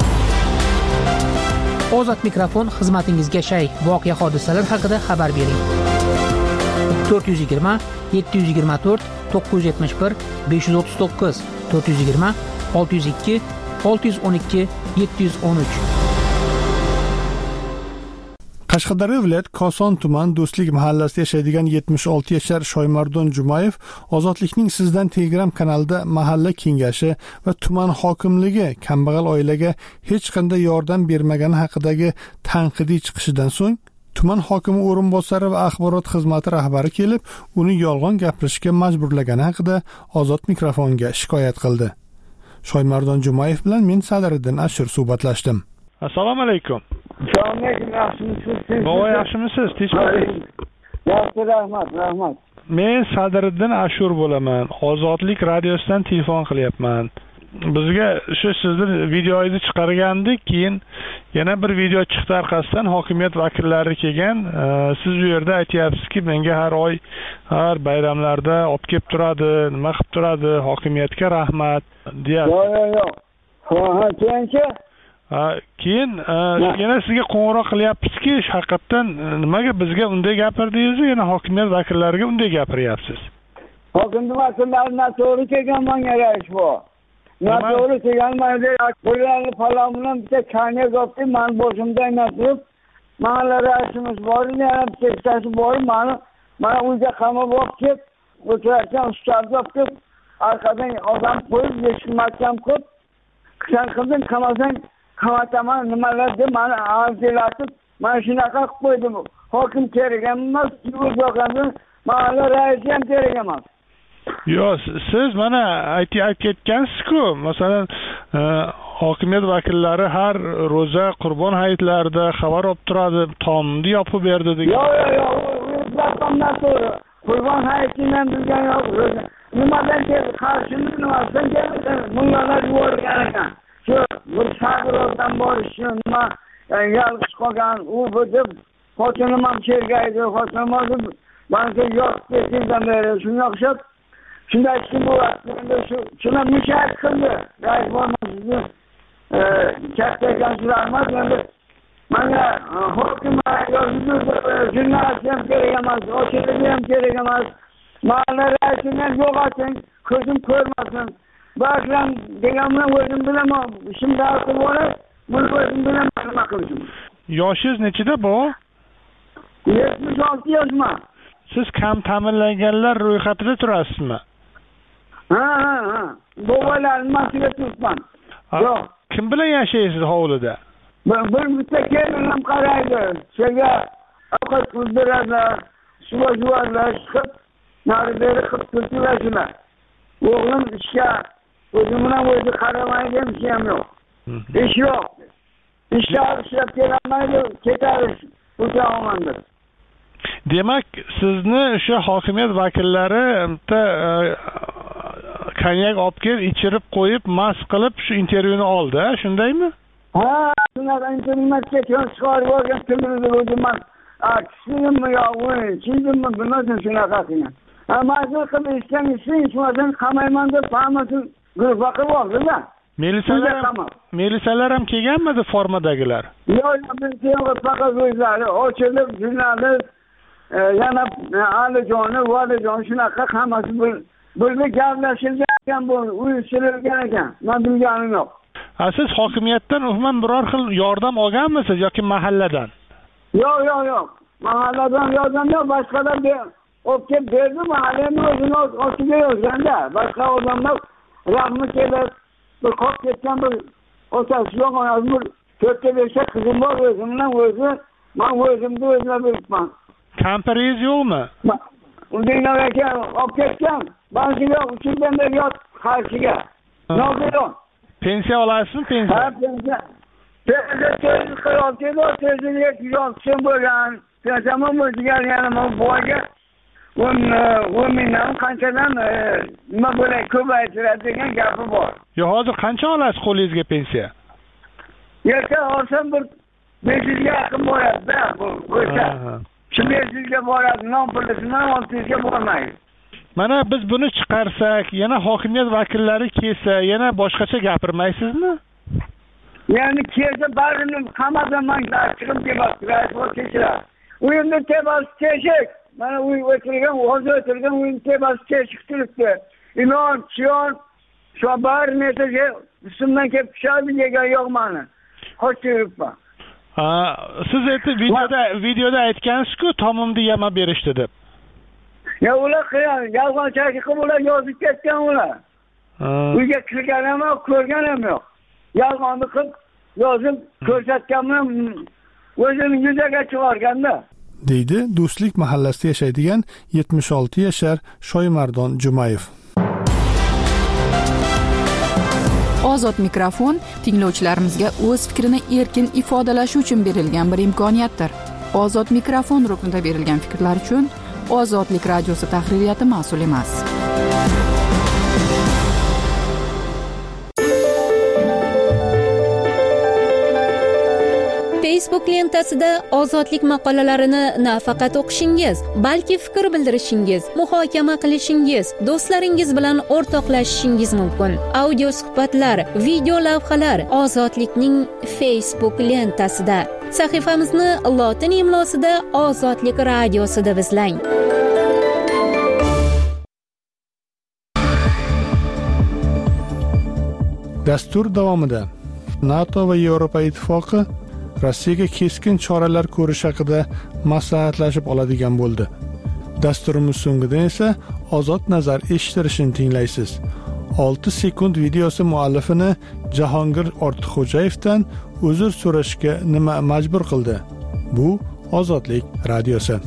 Ozod mikrofon xizmatingizga shay. Voqea hodisalar haqida xabar bering. to'rt yuz yigirma yetti yuz yigirma to'rt to'qqiz yuz yetmish bir besh yuz o'ttiz to'qqiz to'rt yuz yigirma olti yuz ikki olti yuz o'n ikki yetti yuz o'n uch. Qashqadaryo viloyat Koson tuman Do'stlik mahallasida yashaydigan yetmish olti yashar Shoymardon Jumayev Ozodlikning Sizdan Telegram kanalida mahalla kengashi va tuman hokimligi kambag'al oilaga hech qanday yordam bermagani haqidagi tanqidiy chiqishidan so'ng tuman hokimi o'rinbosari va axborot xizmati rahbari kelib, uni yolg'on gapirishga majburlagani haqida Ozod mikrofonga shikoyat qildi. Shoymardon Jumayev bilan men Sadriddin Ashur suhbatlashdim. Assalomu alaykum. Assalomu alaykum, yaxshimisiz? Bova, yaxshimisiz? Tinchmi? Yaxshi, rahmat, rahmat. Men Sadriddin Ashur bo'laman. Ozodlik radiosidan telefon qilyapman. bizga shu sizni videoingizni chiqargandik, keyin yana bir video chiqdi orqasidan hokimiyat vakillari kelgan. Siz bu yerda aytyapsizki, menga har oy, har bayramlarda olib kelib turadi, nima qilib turadi, hokimiyatga rahmat deyapsiz. Yo'q, yo'q, yo'q. Ha, keyinchi? Keyin yana sizga qo'ng'iroq qilyapmizki, haqiqatan nimaga bizga unday gapirdingiz, yana hokimiyat vakillariga unday gapiryapsiz? Hokimiyat vakillari noto'g'ri kelgan menga rais bu. Noto'g'ri kelgan menga qo'llarni falon bilan bitta kaynak olib, men boshimda aylantirib, mahalla raisimiz bor, yana bitta ikkitasi bor, meni mana uyga qamab olib kelib, o'tirayotgan ustozga olib kelib, orqadan odam qo'yib, eshik mahkam qilib, sen qilding, qamasang qamataman, nimalar deb meni arzilatib, mana shunaqa qilib qo'ydim. Hokim kerak emas, yo'qamdan mahalla raisi ham kerak emas. Yo'q, siz mana aytayotgansiz-ku, masalan, hokimiyat vakillari har ro'za, qurbon hayitlarida xabar olib turadi, tomni yopib berdi degan. Yo'q, yo'q, yo'q, o'zlaridan to'g'ri. Qurbon hayitidan bilgan yo'q. Nimadan keldi? Qarshini nimasidan keldi? Mullalar yuborgan ekan. Shu bir sabirdan borishi nima yolg'iz qolgan, u bu deb xotinim ham chergaydi, xotinim ham banka yo'q degan beri shunga o'xshab shunday kim bo'lyapti? Endi shu shuna mushat qildi. Rais bo'lmasdi. Katta kanslarmas endi mana hokim jurnalist ham kerak emas, ochilib ham kerak emas. Mahalla raisini yo'qoting, ko'zim ko'rmasin. Ba'zan deganman o'zim bilaman, ishimda qilib olib, buni o'zim bilaman nima qilishim. Yoshingiz nechida bu? yetmish olti yoshman. Siz kam ta'minlanganlar ro'yxatida turasizmi? Ha, ha, ha. Bolalarni masiga turibman. Yo'q. Kim bilan yashaysiz hovlida? Bir bitta kelinim qaraydi. Senga ovqat qilib beradi, suv juvozlar chiqib, nari beri qilib turibsizlar. O'g'lim ishga o'zim bilan o'zi qaramaydi, hech ham yo'q. Ish yo'q. Ishga ishlab kelolmaydi, ketarish o'tamandir. Demak, sizni o'sha hokimiyat vakillari bitta konyak olib kelib, ichirib qo'yib, mas qilib shu intervyuni oldi, shundaymi? Ha, shunaqa intervyuga chiqarib olgan tilimizni o'zim aksimmi yo, chizimmi bilmadim shunaqa qilgan. Ha, mazur qilib ishdan ishni ichmadan qamayman deb hammasini guruhga qilib oldi-da. Milisalar ham, milisalar ham kelganmidi formadagilar? Yo'q, biz faqat o'zlari ochilib, jurnalist yana Alijoni, Valijon shunaqa hammasi birga gaplashilgan bu, uyushtirilgan ekan. Men bilganim yo'q. Ha, siz hokimiyatdan umuman biror xil yordam olganmisiz yoki mahalladan? Yo'q, yo'q, yo'q. Mahalladan yordam yo'q, boshqalar olib kelib berdi, mahallaning o'zini ostiga yozganda. Boshqa odamlar rahmi kelib, bir qolib ketgan bir otasi yo'q, onasi bir to'rtta beshta qizim bor, o'zim bilan o'zi, men o'zimni o'zlab yuribman. Kampiringiz yo'qmi? Undaylar ekan, olib ketgan. Bankiga uchindan beri yot qarshiga. Nogiron. Pensiya olasizmi, pensiya? Ha, pensiya. Pensiya to'rt yuz qirq olti yil, to'rt yuz yetmish olti so'm bo'lgan. Pensiyam o'ziga yana boyga o'n mingdan qanchadan nima bo'lay ko'paytiradi degan gapi bor. Yo, hozir qancha olasiz qo'lingizga pensiya? Yerda olsam bir besh yuzga yaqin boradi-da bu o'sha. Shu besh yuzga boradi, non pulisidan olti yuzga bormaydi. Mana biz buni chiqarsak, yana hokimiyat vakillari kelsa, yana boshqacha gapirmaysizmi? Ya'ni kelsa barini qamadan man chiqib kelmoqchilar. Uyimda tebasi teshik. Mana uy o'tirgan, hozir o'tirgan uyim tebasi teshik turibdi. Ilon, chiyon, shu barini esa ustimdan kelib tushadi, yegan yo'q mani. Qochib yuribman. Ha, siz aytib videoda videoda aytgansiz-ku, tomimni yema berishdi deb. Ya ular qiyin, yolg'onchilik qilib ular yozib ketgan ular. Uyga kirganim yo'q, ko'rganim yo'q. Yolg'onni qilib yozib ko'rsatganman, o'zim yuzaga chiqarganda. deydi Do'stlik mahallasida yashaydigan yetmish olti yashar Shoymardon Jumayev. Ozod mikrofon tinglovchilarimizga o'z fikrini erkin ifodalashi uchun berilgan bir imkoniyatdir. Ozod mikrofon ruknida berilgan fikrlar uchun Ozodlik radiosi tahririyati mas'ul emas. Facebook lentasida ozodlik maqolalarini nafaqat o'qishingiz, balki fikr bildirishingiz, muhokama qilishingiz, do'stlaringiz bilan o'rtoqlashishingiz mumkin. Audio suhbatlar, video lavhalar Ozodlikning Facebook lentasida. Sahifamizni lotin imlosida Ozodlik radiosi deb izlang. Dastur davomida NATO va Yevropa ittifoqi Rossiyaga keskin choralar ko'rish haqida maslahatlashib oladigan bo'ldi. Dasturimiz so'ngida esa Ozod nazar eshittirishini tinglaysiz. olti sekund videosi muallifini Jahongir Ortiqxo'jayevdan uzr so'rashga nima majbur qildi? Bu Ozodlik radiosi.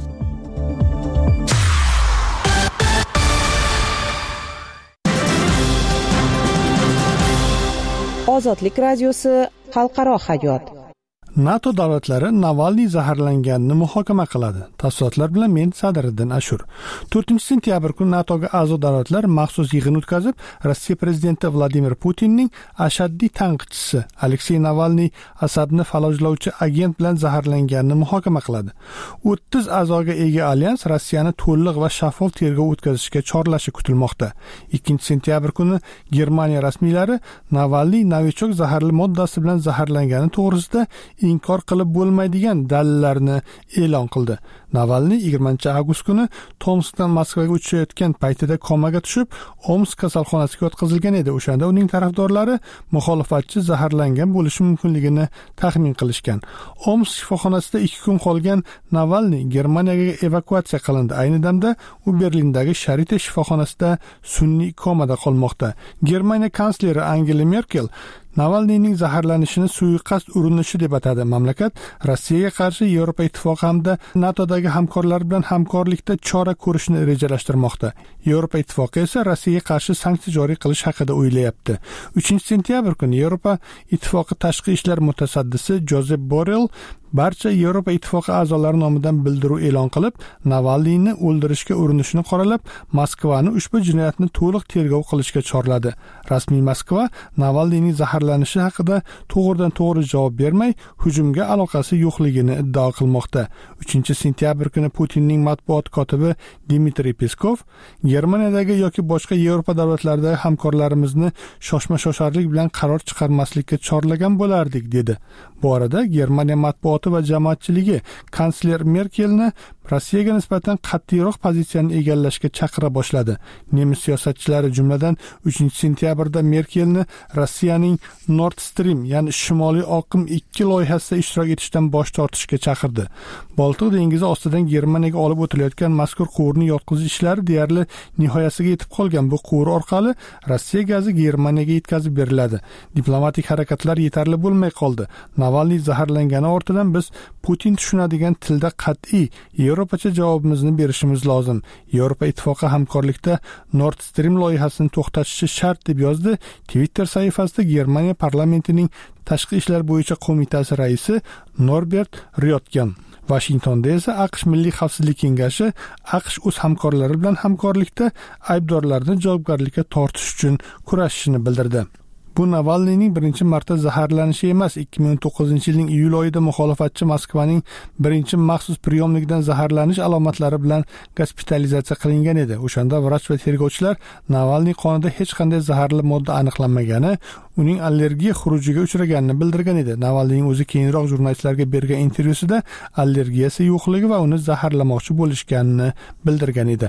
Ozodlik radiosi xalqaro hayot. NATO davlatlari Navalniy zaharlanganini muhokama qiladi. Tafsilotlar bilan men Sadriddin Ashur. to'rtinchi sentyabr kuni NATOga a'zo davlatlar maxsus yig'in o'tkazib, Rossiya prezidenti Vladimir Putinning ashaddiy tanqidchisi Aleksey Navalniy asabni falojlovchi agent bilan zaharlanganini muhokama qiladi. o'ttiz a'zoga ega alyans Rossiyani to'liq va shaffof tergov o'tkazishga chorlashi kutilmoqda. ikkinchi sentyabr kuni Germaniya rasmiylari Navalniy novichok zaharli moddasi bilan zaharlangani to'g'risida inkor qilib bo'lmaydigan dalillarni e'lon qildi. Navalniy yigirmanchi avgust kuni Tomskdan Moskvaga uchayotgan paytida komaga tushib, Omsk kasalxonasiga yotqizilgan edi. O'shanda uning tarafdorlari muxolifatchi zaharlangan bo'lishi mumkinligini taxmin qilishgan. Omsk shifoxonasida ikki kun qolgan Navalniy Germaniyaga evakuatsiya qilindi. Ayni damda u Berlindagi Sharite shifoxonasida sun'iy komada qolmoqda. Germaniya kansleri Angela Merkel Navalniyning zaharlanishini suiqasd urinishi deb atadi. Mamlakat Rossiyaga qarshi Yevropa ittifoqi hamda NATOdagi hamkorlar bilan hamkorlikda chora ko'rishni rejalashtirmoqda. Yevropa ittifoqi esa Rossiyaga qarshi sanksiya joriy qilish haqida o'ylayapti. uchinchi sentyabr kuni Yevropa ittifoqi tashqi ishlar mutasaddisi Josep Borrell barcha Yevropa ittifoqi a'zolari nomidan bildiruv e'lon qilib, Navalniyni o'ldirishga urinishini qoralab, Moskvani ushbu jinoyatni to'liq tergov qilishga chorladi. Rasmiy Moskva Navalniyning zaharlanishi haqida to'g'ridan to'g'ri javob bermay, hujumga aloqasi yo'qligini iddao qilmoqda. uchinchi sentyabr kuni Putinning matbuot kotibi Dmitriy Peskov Germaniyadagi yoki boshqa Yevropa davlatlaridagi hamkorlarimizni shoshma-shosharlik bilan qaror chiqarmaslikka chorlagan bo'lardik, dedi. Bu orada Germaniya matbuot va jamoatchiligi kansler Merkelni Rossiyaga nisbatan qat'iyroq pozitsiyani egallashga chaqira boshladi. Nemis siyosatchilari jumladan uchinchi sentyabrda Merkelni Rossiyaning Nord Stream, ya'ni Shimoliy oqim ikki loyihasida ishtirok etishdan bosh tortishga chaqirdi. Boltiq dengizi ostidan Germaniyaga olib o'tilayotgan mazkur quvurni yotqizish ishlari deyarli nihoyasiga yetib qolgan. Bu quvur orqali Rossiya gazi Germaniyaga yetkazib beriladi. Diplomatik harakatlar yetarli bo'lmay qoldi. Navalniy zaharlangani ortidan biz Putin tushunadigan tilda qat'iy Yevropacha javobimizni berishimiz lozim. Yevropa ittifoqi hamkorlikda Nord Stream loyihasini to'xtatishi shart deb yozdi Twitter sahifasida Germaniya parlamentining tashqi ishlar bo'yicha qo'mitasi raisi Norbert Röttgen. Washingtonda esa AQSh Milliy xavfsizlik kengashi AQSh o'z hamkorlari bilan hamkorlikda aybdorlarni javobgarlikka tortish uchun kurashishini bildirdi. Bu Navalniyning birinchi marta zaharlanishi emas. ikki ming o'n to'qqizinchi yilning iyul oyida muxolifatchi Moskvaning birinchi maxsus priyomnikdan zaharlanish alomatlari bilan gospitalizatsiya qilingan edi. O'shanda vrach va tergovchilar Navalniy qonida hech qanday zaharli modda aniqlanmagani, uning allergiya xurujiga uchraganini bildirgan edi. Navalniyning o'zi keyinroq jurnalistlarga bergan intervyusida allergiyasi yo'qligi va uni zaharlamoqchi bo'lishganini bildirgan edi.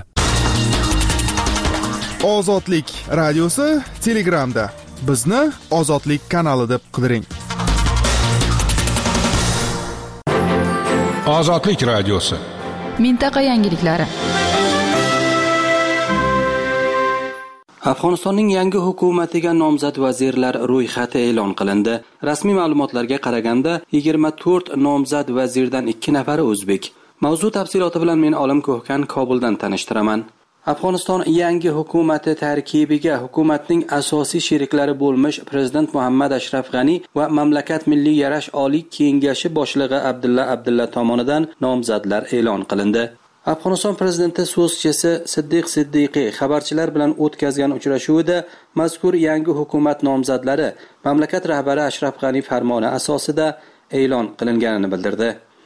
Ozodlik radiosi Telegramda. Bizni Ozodlik kanali deb qidiring. Ozodlik radiosi. Mintaqa yangiliklari. Afg'onistonning yangi hukumatiga nomzod vazirlar ro'yxati e'lon qilindi. Rasmiy ma'lumotlarga qaraganda yigirma to'rt nomzod vazirdan ikki nafari o'zbek. Mavzu tafsiloti bilan men Olim Ko'hkan Kobuldan tanishtiraman. Afg'oniston yangi hukumati tarkibiga hukumatning asosiy sheriklari bo'lmish prezident Muhammad Ashraf G'ani va mamlakat milliy yarash oliy kengashi boshlig'i Abdulla Abdulla tomonidan nomzodlar e'lon qilindi. Afg'oniston prezidenti so'zchisi Siddiq Siddiqi xabarchilar bilan o'tkazgan uchrashuvida mazkur yangi hukumat nomzodlari mamlakat rahbari Ashraf G'ani farmoni asosida e'lon qilinganini bildirdi.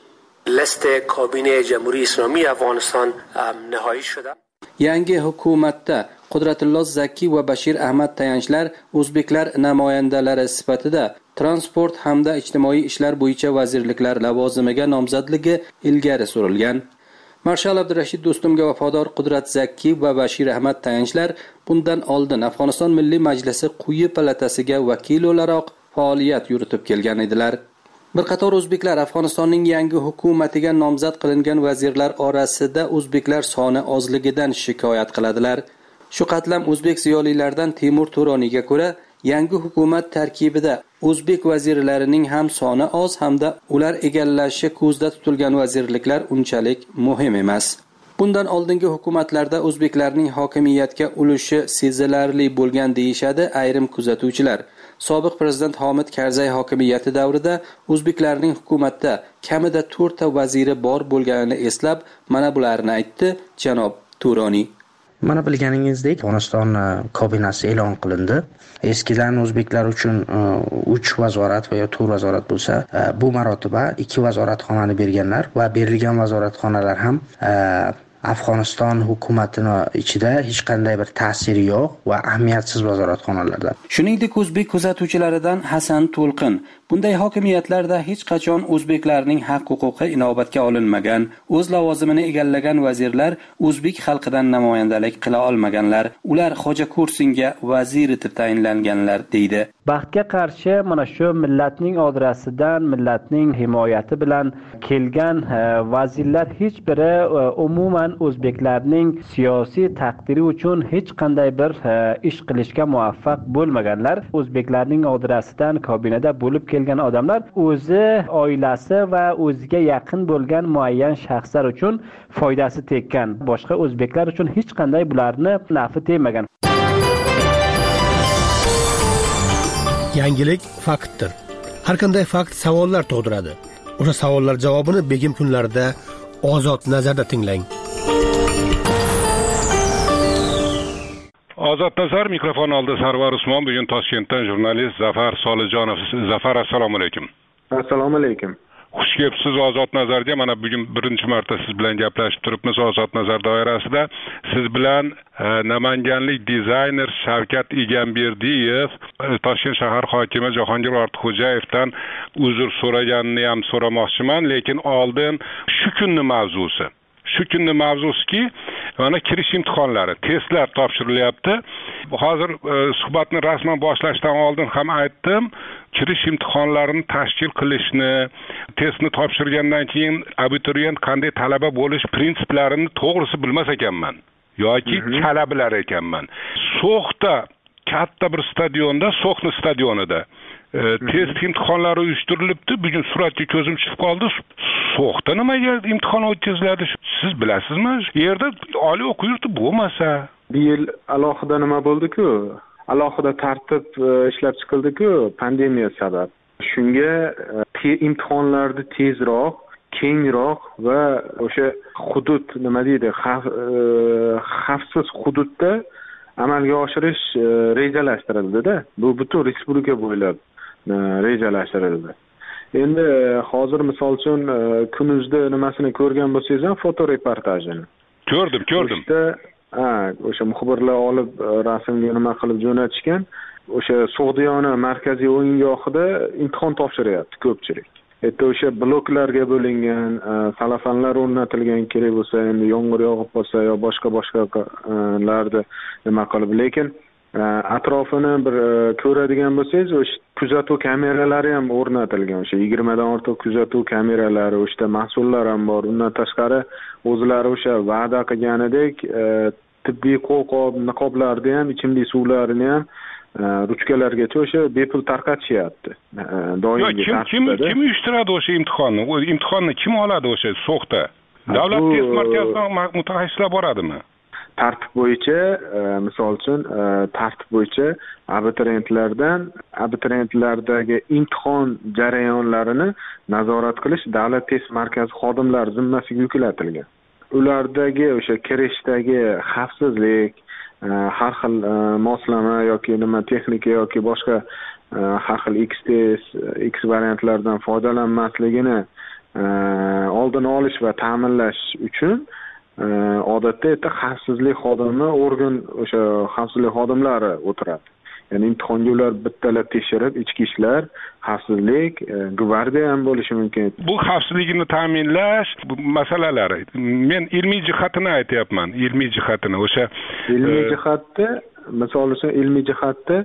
List kabine Jamhuriy Islomiy Afg'oniston nihoyi shudi. Yangi hukumatda Qudratulloh Zakkiy va Bashir Ahmad tayanchlar o'zbeklar namoyandalari sifatida transport hamda ijtimoiy ishlar bo'yicha vazirliklar lavozimiga nomzodligi ilgari surilgan. Marshal Abdurashid Do'stumga vafodor Qudrat Zakkiy va Bashir Ahmad tayanchlar bundan oldin Afg'oniston Milliy Majlisi quyi palatasiga vakil o'laroq faoliyat yuritib kelgan edilar. Bir qator o'zbeklar Afg'onistonning yangi hukumatiga nomzod qilingan vazirlar orasida o'zbeklar soni ozligidan shikoyat qiladilar. Shu qatlam o'zbek ziyolilaridan Temur To'roniyga ko'ra, yangi hukumat tarkibida o'zbek vazirlarining ham soni oz hamda ular egallashi ko'zda tutilgan vazirliklar unchalik muhim emas. Bundan oldingi hukumatlarda o'zbeklarning hokimiyatga ulushi sezilarli bo'lgan deyishadi ayrim kuzatuvchilar. Sobiq prezident Hamid Karzay hokimiyati davrida o'zbeklarning hukumatda kamida to'rtta vaziri bor bo'lganini eslab, mana bularni aytdi janob To'roniy. Mana bilganingizdek, Afg'oniston kabinasi e'lon qilindi. Eskidan o'zbeklar uchun uch vazorat va yo to'rt vazorat bo'lsa, bu marotaba ikki vazoratxonani berganlar va berilgan vazoratxonalar ham Afg'oniston hukumatini ichida hech qanday bir ta'siri yo'q va ahamiyatsiz vazoratxonalarda. Shuningdek, o'zbek kuzatuvchilaridan Hasan To'lqin bunday hokimiyatlarda hech qachon o'zbeklarning haq-huquqi inobatga olinmagan, o'z lavozimini egallagan vazirlar o'zbek xalqidan namoyandalik qila olmaganlar, ular Xo'ja Kursinga vazir etib tayinlanganlar deydi. Baxtga qarshi mana shu millatning odrasidan, millatning himoyati bilan kelgan vazirlar hech biri umuman o'zbeklarning siyosiy taqdiri uchun hech qanday bir ish qilishga muvaffaq bo'lmaganlar. O'zbeklarning odrasidan kabinada bo'lib kelgan odamlar o'zi, oilasi va o'ziga yaqin bo'lgan muayyan shaxslar uchun foydasi tekkan. Boshqa o'zbeklar uchun hech qanday bularni nafi tegmagan. Yangilik faktdir. Har qanday fakt savollar tug'diradi. O'sha savollar javobini begim kunlarida Ozod nazarda tinglang. Ozod nazar mikrofon oldi Sarvar Usmon. Bugun Toshkentdan jurnalist Zafar Solijonov. Zafar, assalomu alaykum. Assalomu alaykum. Xush kelibsiz Ozod nazarga. Mana bugun birinchi marta siz bilan gaplashib turibmiz Ozod nazar doirasida. Siz bilan e, namanganlik dizayner Shavkat Egamberdiyev Toshkent shahar hokimi Jahongir Ortiqxo'jayevdan uzr so'raganini ham so'ramoqchiman, lekin oldin shu kunning mavzusi. Shu kunning mavzusiki, mana kirish imtihonlari, testlar topshirilyapti. Hozir e, suhbatni rasman boshlashdan oldin ham aytdim, kirish imtihonlarini tashkil qilishni, testni topshirgandan keyin abituriyent qanday talaba bo'lish prinsiplarini to'g'risi bilmas ekanman yoki chala bilar ekanman. So'xda katta bir stadionda, So'xni stadionida e, test imtihonlari uyushtirilibdi. Bugun suratga ko'zim chiqib qoldi. So'xda nimaga imtihon o'tkaziladi? Siz bilasizmi? Yerda oliy o'quv yurti bo'lmasa, bu yil alohida nima bo'ldi-ku? Alohida tartib ishlab chiqildi-ku, pandemiya sabab. Shunga te, imtihonlarni tezroq, kengroq va o'sha hudud nima deydi, xavf, xavfsiz hududda amalga oshirish rejalashtirildi-da. Bu butun respublika bo'ylab rejalashtirildi. Endi hozir misol uchun kunuzda nimasini ko'rgan bo'lsangiz ham fotoreportajini. Ko'rdim, ko'rdim. Ha, o'sha muxbirlar olib rasmga nima qilib jo'natishgan. O'sha So'g'diyona markaziy o'yingohida imtihon topshiryapti ko'pchilik. Endi o'sha bloklarga bo'lingan, salafanlar o'rnatilgan kerak bo'lsa, endi yomg'ir yog'ib qolsa yo boshqa boshqalarda nima qilib, lekin atrofini bir ko'radigan bo'lsangiz, o'sha kuzatuv kameralari ham o'rnatilgan. O'sha yigirma dan ortiq kuzatuv kameralari, o'sha mas'ullar ham bor. Undan tashqari o'zlari o'sha va'da qilganidek tibbiy qo'lqop, niqoblarni ham, ichimlik suvlarini ham ruchkalargacha o'sha bepul tarqatishyapti. Doimgi kim kim kim uyushtiradi o'sha imtihonni? O imtihonni kim oladi o'sha So'xda? Davlat test markazidan mutaxassislar boradimi? Tartib bo'yicha, misol uchun tartib bo'yicha abituriyentlardan abituriyentlardagi imtihon jarayonlarini nazorat qilish davlat test markazi xodimlari zimmasiga yuklatilgan. Ulardagi o'sha kirishdagi xavfsizlik, har xil moslama yoki nima texnika yoki boshqa har xil X test, X variantlardan foydalanmasligini oldini olish va ta'minlash uchun odatda yerda xavfsizlik xodimi organ o'sha xavfsizlik xodimlari o'tiradi. Ya'ni imtihonga ular bittalab tekshirib, ichki ishlar, xavfsizlik, gvardiya ham bo'lishi mumkin. Bu xavfsizlikni ta'minlash masalalari. Men ilmiy jihatini aytyapman, ilmiy jihatini. O'sha ilmiy jihatda, misol uchun ilmiy jihatda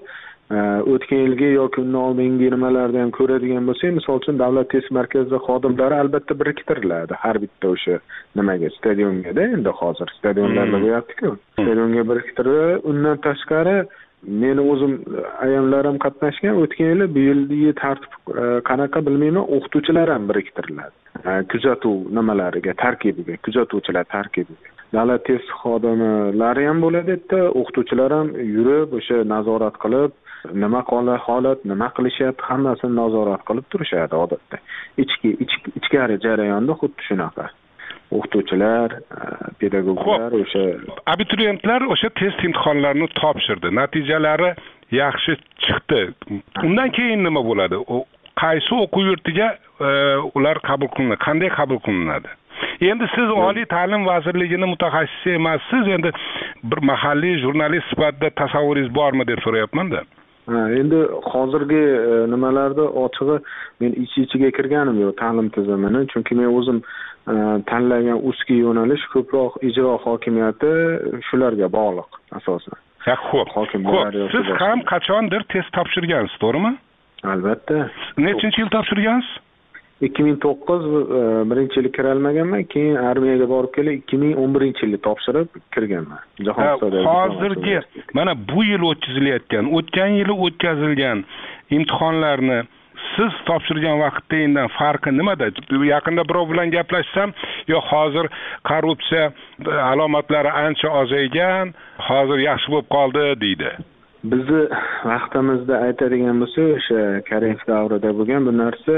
o'tgan yilgi yoki undan oldingi nimalarni ham ko'radigan bo'lsak, misol uchun davlat test markazi xodimlari albatta biriktiriladi har bitta o'sha nimaga, stadionga-da, endi hozir stadionlarda bo'lyapti-ku. Stadionga biriktirib, undan tashqari meni o'zim ayamlarim qatnashgan, o'tgan yili, bu yilgi tartib qanaqa bilmayman, o'qituvchilar ham biriktiriladi. Kuzatuv nimalariga, tarkibiga, kuzatuvchilar tarkibiga. Davlat test xodimlari ham bo'ladi, yerda o'qituvchilar ham yurib, o'sha nazorat qilib, nima qoldi holat, nima qilishyapti, hammasini nazorat qilib turishadi odatda. Ichki ichkari jarayonda xuddi shunaqa. O'qituvchilar, pedagoglar, o'sha abituriyentlar o'sha test imtihonlarini topshirdi. Natijalari yaxshi chiqdi. Undan keyin nima bo'ladi? Qaysi o'quv yurtiga ular qabul qilinadi? Qanday qabul qilinadi? Endi siz Oliy ta'lim vazirligini mutaxassisi emassiz, endi bir mahalliy jurnalist sifatida tasavvuringiz bormi deb so'rayapman-da. Endi hozirgi nimalarda ochig'i men ichi-ichiga kirganim yo'q ta'lim tizimini, chunki men o'zim tanlagan uzki yo'nalish ko'proq ijro hokimiyati shularga bog'liq asosan. Ha, xo'p. Siz ham qachondir test topshirgansiz, to'g'rimi? Albatta. Nechinchi yil topshirgansiz? ikki ming to'qqiz birinchi yil kira olmaganman, keyin armiyaga borib kelib ikki ming o'n birinchi yilda topshirib kirganman. Jahon iqtisodiyoti. Hozirgi mana bu yil o'tkazilayotgan, o'tgan yili o'tkazilgan imtihonlarni siz topshirgan vaqtdagidan farqi nimada? Yaqinda birov bilan gaplashsam, yo hozir korrupsiya alomatlari ancha ozaygan, hozir yaxshi bo'lib qoldi deydi. Bizni vaqtimizda aytadigan bo'lsa, o'sha Karimov davrida bo'lgan bu narsa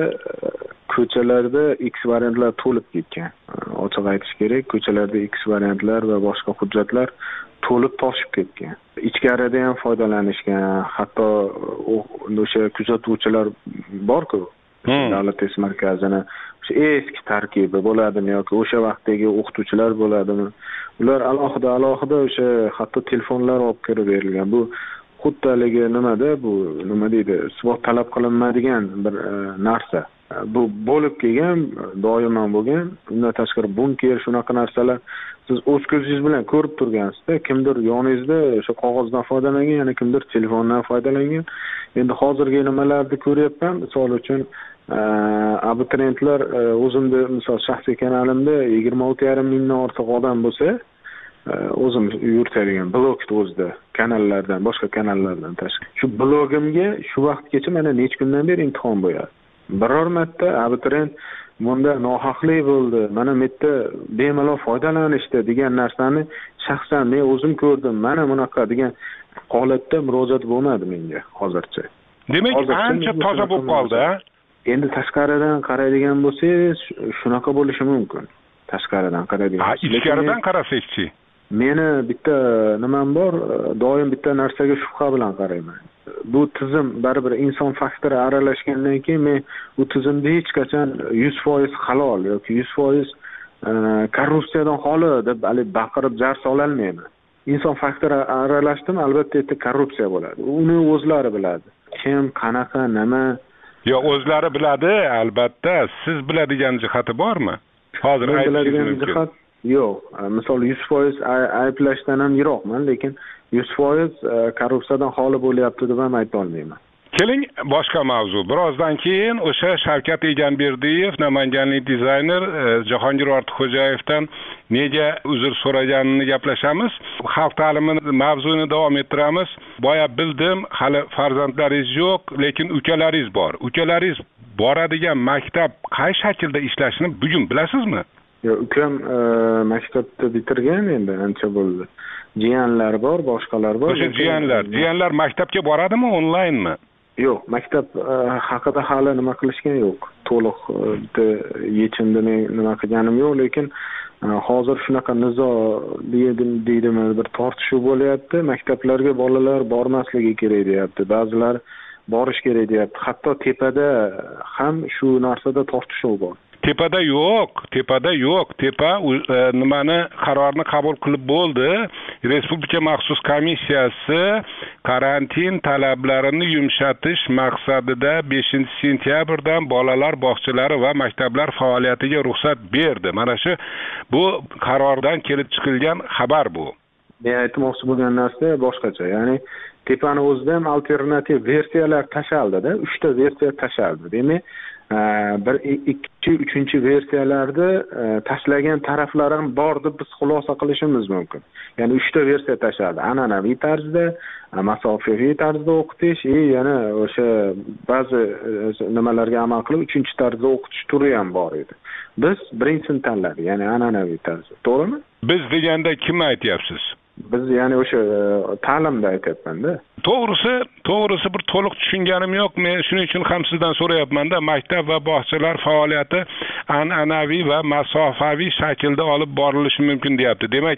ko'chalarda X variantlar to'lib ketgan. Ochiq aytish kerak, ko'chalarda X variantlar va boshqa hujjatlar to'lib toshib ketgan. Ichkarida ham foydalanishgan, hatto o'sha kuzatuvchilar bor-ku, davlat test markazini o'sha eski tarkibi bo'ladimi yoki o'sha vaqtdagi o'qituvchilar bo'ladimi? Ular alohida alohida o'sha hatto telefonlar olib kirib berilgan. Bu xuddi haligi nimada, bu nima deydi, isbot talab qilinmaydigan bir narsa. Bu bo'lib kelgan, doimo bo'lgan. Undan tashqari bunker shunaqa narsalar siz o'z ko'zingiz bilan ko'rib turgansizda, kimdir yoningizda o'sha qog'ozdan foydalangan, yana kimdir telefondan foydalangan. Endi hozirgi nimalarni ko'ryapman, misol uchun abituriyentlar, o'zimda misol shaxsiy kanalimda yigirma olti yarim mingdan ortiq odam bo'lsa, o'zim yuritadigan blogda o'zida kanallardan, boshqa kanallardan tashqari. Shu blogimga shu vaqtgacha mana necha kundan beri imtihon bo'lyapti. Biror marta abituriyent bunda nohaqlik bo'ldi, mana bu yerda bemalol foydalanishdi degan narsani shaxsan men o'zim ko'rdim. Mana bunaqa degan holatda murojaat bo'lmadi menga hozircha. Demak, ancha toza bo'lib qoldi. Endi tashqaridan qaraydigan bo'lsangiz, shunaqa bo'lishi mumkin. Tashqaridan qaraydigan. Ha, ichkaridan qarasak-chi? Meni bitta nimam bor, doim bitta narsaga shubha bilan qarayman. Bu tizim baribir inson faktori aralashgandan keyin men bu tizimda hech qachon yuz foiz halol yoki yuz foiz korrupsiyadan xoli deb hali baqirib jar sola olmayman. Inson faktori aralashdimi, albatta yerda korrupsiya bo'ladi. Uni o'zlari biladi. Kim, qanaqa, nima? Yo, o'zlari biladi, albatta. Siz biladigan jihati bormi? Hozir aytadigan jihat yo'q. Misol yuz foiz ayblashdan ham yiroqman, lekin yuz foiz korrupsiyadan xoli bo'lyapti deb ham ayta olmayman. Keling, boshqa mavzu. Birozdan keyin o'sha Shavkat Egamberdiyev, namanganlik dizayner Jahongir Ortiqxo'jayevdan nega uzr so'raganini gaplashamiz. Xalq ta'limi mavzuni davom ettiramiz. Boya bildim, hali farzandlaringiz yo'q, lekin ukalaringiz bor. Ukalaringiz boradigan maktab qay shaklda ishlashini bugun bilasizmi? Yo'q, ukam maktabni bitirgan, endi ancha bo'ldi. Jiyanlar bor, boshqalar bor. O'sha jiyanlar, jiyanlar maktabga boradimi, onlaynmi? Yo'q, maktab haqida hali nima qilishgan yo'q. To'liq yechimda men nima qilganim yo'q, lekin hozir shunaqa nizo deydimi, bir tortishuv bo'lyapti. Maktablarga bolalar bormasligi kerak deyapti. Ba'zilar borish kerak deyapti. Hatto tepada ham shu narsada tortishuv bor. Tepada yo'q, tepada yo'q. Tepa e, nimani qarorni qabul qilib bo'ldi. Respublika maxsus komissiyasi karantin talablarini yumshatish maqsadida beshinchi sentyabrdan bolalar bog'chalari va maktablar faoliyatiga ruxsat berdi. Mana shu bu qarordan kelib chiqilgan xabar bu. Men aytmoqchi bo'lgan narsa boshqacha. Ya'ni tepani o'zida ham alternativ versiyalar tashaldi-da, uchta versiya tashaldi. Demak, bir ikkinchi uchinchi versiyalarda tashlagan taraflar ham bor deb biz xulosa qilishimiz mumkin. Ya'ni uchta versiya tashladi. An'anaviy tarzda, masofaviy tarzda o'qitish, e yana o'sha ba'zi nimalarga amal qilib uchinchi tarzda o'qitish turi ham bor edi. Biz birinchisini tanladik, ya'ni an'anaviy tarzda. To'g'rimi? Biz deganda kimni aytyapsiz? Biz ya'ni o'sha ta'limda aytyapman-da. To'g'risi, to'g'risi bir to'liq tushunganim yo'q. Men shuning uchun ham sizdan so'rayapman-da, maktab va bog'chalar faoliyati an'anaviy va masofaviy shaklda olib borilishi mumkin deyapti. Demak,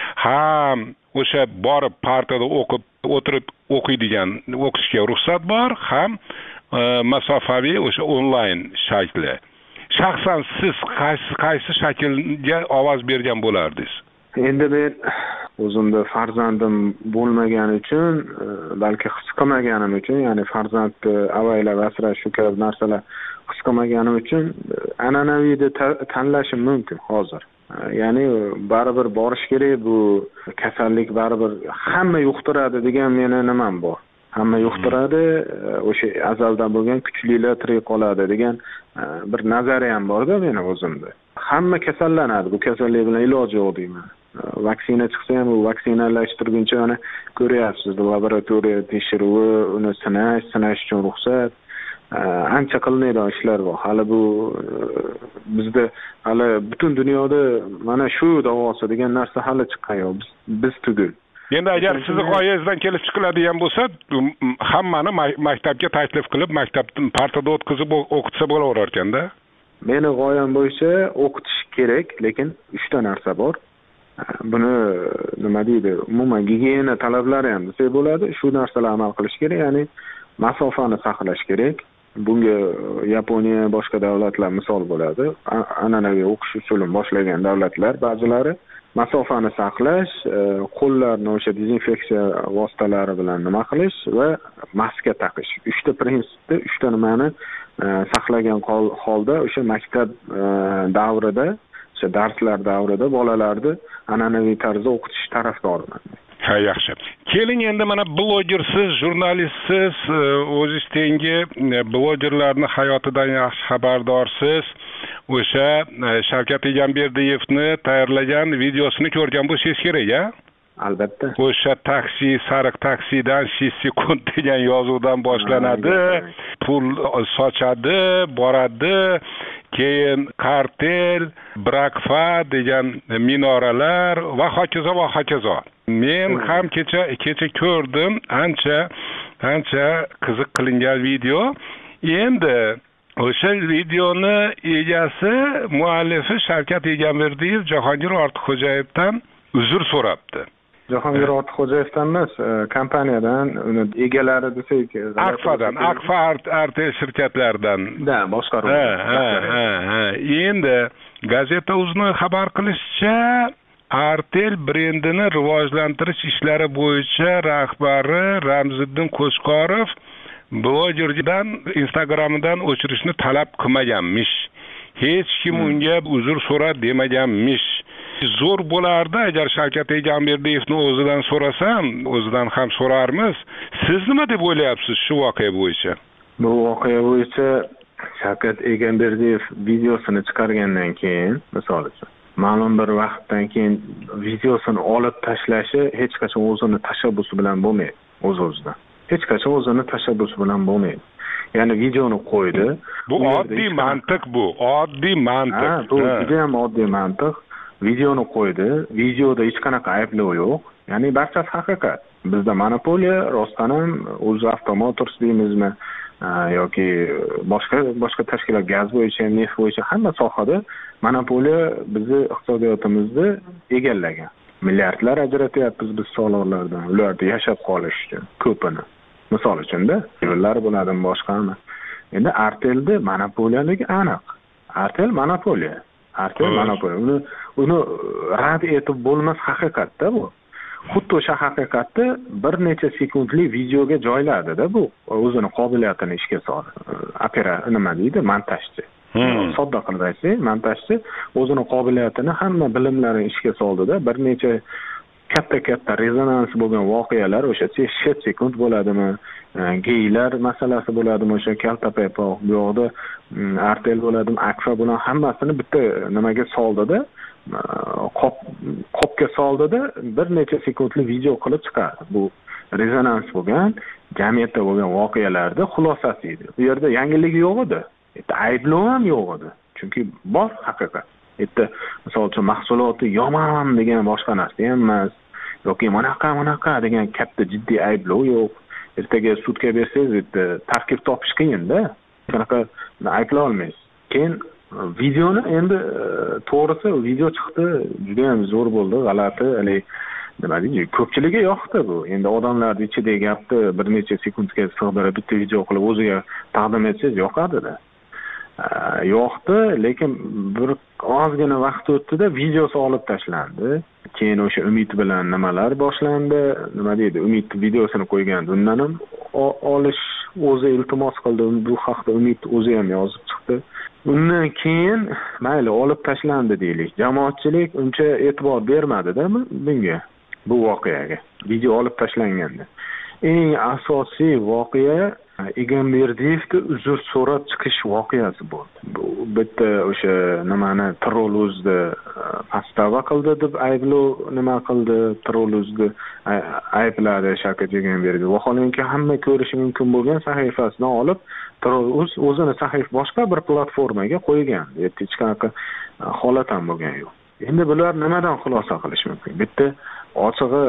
ham o'sha borib partada o'qib, o'tirib o'qiydigan o'qishga ruxsat bor, ham e, masofaviy o'sha onlayn shakli. Shaxsan siz qaysi qaysi shaklga ovoz bergan bo'lardingiz? Endi men o'zimda farzandim bo'lmagani uchun, balki his qilmaganim uchun, ya'ni farzandni avaylab asrash shu kabi narsalar his qilmaganim uchun an'anaviyni tanlashim mumkin hozir. Ya'ni baribir borish kerak, bu kasallik baribir hamma yuqtiradi degan meni nimam bor. Hamma yuqtiradi, o'sha azaldan bo'lgan kuchlilar tirik qoladi degan bir nazariyam bor-da meni o'zimda. Hamma kasallanadi, bu kasallik bilan iloji yo'q deyman. Vaksina chiqsa ham u vaksinalashtirguncha uni ko'ryapsiz, laboratoriya tekshiruvi, uni sinash, sinash uchun ruxsat, ancha qilinadigan ishlar bor. Hali bu bizda hali butun dunyoda mana shu davosi degan narsa hali chiqqan yo'q. Biz, biz tugul. Endi agar sizni g'oyangizdan kelib chiqiladigan bo'lsa, hammani maktabga taklif qilib, maktabni partada o'tkazib o'qitsa bo'laverar ekanda. Meni g'oyam bo'yicha o'qitish kerak, lekin uchta narsa bor. Buni nima deydi, umuman gigiyena talablari ham desa bo'ladi. Shu narsalarga amal qilish kerak, ya'ni masofani saqlash kerak. Bunga Yaponiya, boshqa davlatlar misol bo'ladi. An'anaviy o'qish usulini boshlagan davlatlar ba'zilari masofani saqlash, qo'llarni o'sha dezinfeksiya vositalari bilan nima qilish va maska taqish. Uchta prinsipda, uchta nimani saqlagan holda o'sha maktab davrida, o'sha darslar davrida bolalarni an'anaviy tarzda o'qitish tarafdoriman. Ha, yaxshi. Keling endi mana blogersiz, jurnalistsiz, o'zingiz tengi blogerlarning hayotidan yaxshi xabardorsiz. O'sha Shavkat Egamberdiyevni tayyorlagan videosini ko'rgan bo'lsangiz kerak-a? Albatta. O'sha taksi, sariq taksidan besh sekund degan yozuvdan boshlanadi. Pul sochadi, boradi. Keyin kartel, brakfa degan minoralar va hokazo va hokazo. Men ham kecha kecha ko'rdim, ancha ancha qiziq qilingan video. Endi o'sha videoni egasi, muallifi Shavkat Egamberdiyev Jahongir Ortiqxo'jayevdan uzr so'rabdi. Jahongir Ortiqxo'jayevdan emas, kompaniyadan, uni egalari desak, Aqfadan, Aqfa artel shirkatlaridan. Da, boshqaruv. Ha, ha, ha. Endi Gazeta.uz'ni xabar qilishicha, Artel brendini rivojlantirish ishlari bo'yicha rahbari Ramziddin Qo'chqorov blogerdan Instagramidan o'chirishni talab qilmaganmish. Hech kim unga uzr so'ra demaganmish. Zo'r bo'lardi agar Shavkat Egamberdiyevni o'zidan so'rasam, o'zidan ham so'rarmiz. Siz nima deb o'ylayapsiz shu voqea bo'yicha? Bu voqea bo'yicha Shavkat Egamberdiyev videosini chiqargandan keyin, misol uchun, ma'lum bir vaqtdan keyin videosini olib tashlashi hech qachon o'zini tashabbusi bilan bo'lmaydi, o'z-o'zidan. Hech qachon o'zini tashabbusi bilan bo'lmaydi. Ya'ni videoni qo'ydi. Bu oddiy mantiq bu, oddiy mantiq. Ha, bu juda ham oddiy mantiq. Videoni qo'ydi. Videoda hech qanaqa ayblov yo'q. Ya'ni barchasi haqiqat. Bizda monopoliya rostdan ham UzAuto Motors deymizmi yoki boshqa boshqa tashkilot gaz bo'yicha, neft bo'yicha hamma sohada monopoliya bizni iqtisodiyotimizni egallagan. Milliardlar ajratyapmiz biz soliqlardan, ularda yashab qolish uchun ko'pini. misol uchunda yo'llar bo'ladimi boshqami. Endi Artelda monopoliyaligi aniq. Artel monopoliya. Artel monopoliya. Uni uni rad etib bo'lmas haqiqatda bu. Xuddi o'sha haqiqatni bir necha sekundlik videoga joyladi-da bu. O'zini qobiliyatini ishga soldi. Opera nima deydi? Montajchi. Sodda qilib aytsak, montajchi o'zini qobiliyatini, hamma bilimlarini ishga soldi-da, bir necha katta-katta rezonans bo'lgan voqealar o'sha besh sekund bo'ladimi, geylar masalasi bo'ladimi, o'sha kalta paypoq, bu yoqda Artel bo'ladimi, Akfa bilan hammasini bitta nimaga soldi-da, qop qopga soldi-da, bir necha sekundlik video qilib chiqardi. Bu rezonans bo'lgan, jamiyatda bo'lgan voqealarda xulosasi edi. Bu yerda yangilik yo'q edi. Endi ayblov ham yo'q edi. Chunki bor haqiqat. Endi misol uchun mahsuloti yomon degan boshqa narsa emas, yoki bunaqa bunaqa degan katta jiddiy ayblov yo'q. Ertaga sudga bersangiz, endi tarkib topish qiyin-da. Shunaqa ayblay olmaysiz. Keyin videoni endi to'g'risi video chiqdi, juda ham zo'r bo'ldi, g'alati, hali nima deydi, ko'pchiligiga yoqdi bu. Endi odamlarning ichidagi gapni bir necha sekundga sig'dirib bitta video qilib o'ziga taqdim etsangiz yoqadi-da. Yo'qdi, lekin bir ozgina vaqt o'tdi-da videosi olib tashlandi. Keyin o'sha Umid bilan nimalar boshlandi, nima deydi, Umid videosini qo'ygandi. Undan ham olish o'zi iltimos qildi. Bu haqda Umid o'zi ham yozib chiqdi. Undan keyin mayli olib tashlandi deylik. Jamoatchilik uncha e'tibor bermadi-da bunga, bu voqeaga. Video olib tashlanganda. Eng asosiy voqea Egamberdiyevga uzr so'rab chiqish voqeasi bo'ldi. Bu bitta o'sha nimani Trolluzda pastava qildi deb ayblov nima qildi, Trolluzda aybladi Shavkat Egamberdiyev. Vaholanki hamma ko'rishi mumkin bo'lgan sahifasidan olib Trolluz o'zini sahif boshqa bir platformaga qo'ygan. Hech qanaqa holat ham bo'lgan yo'q. Endi bular nimadan xulosa qilish mumkin? Bitta ochig'i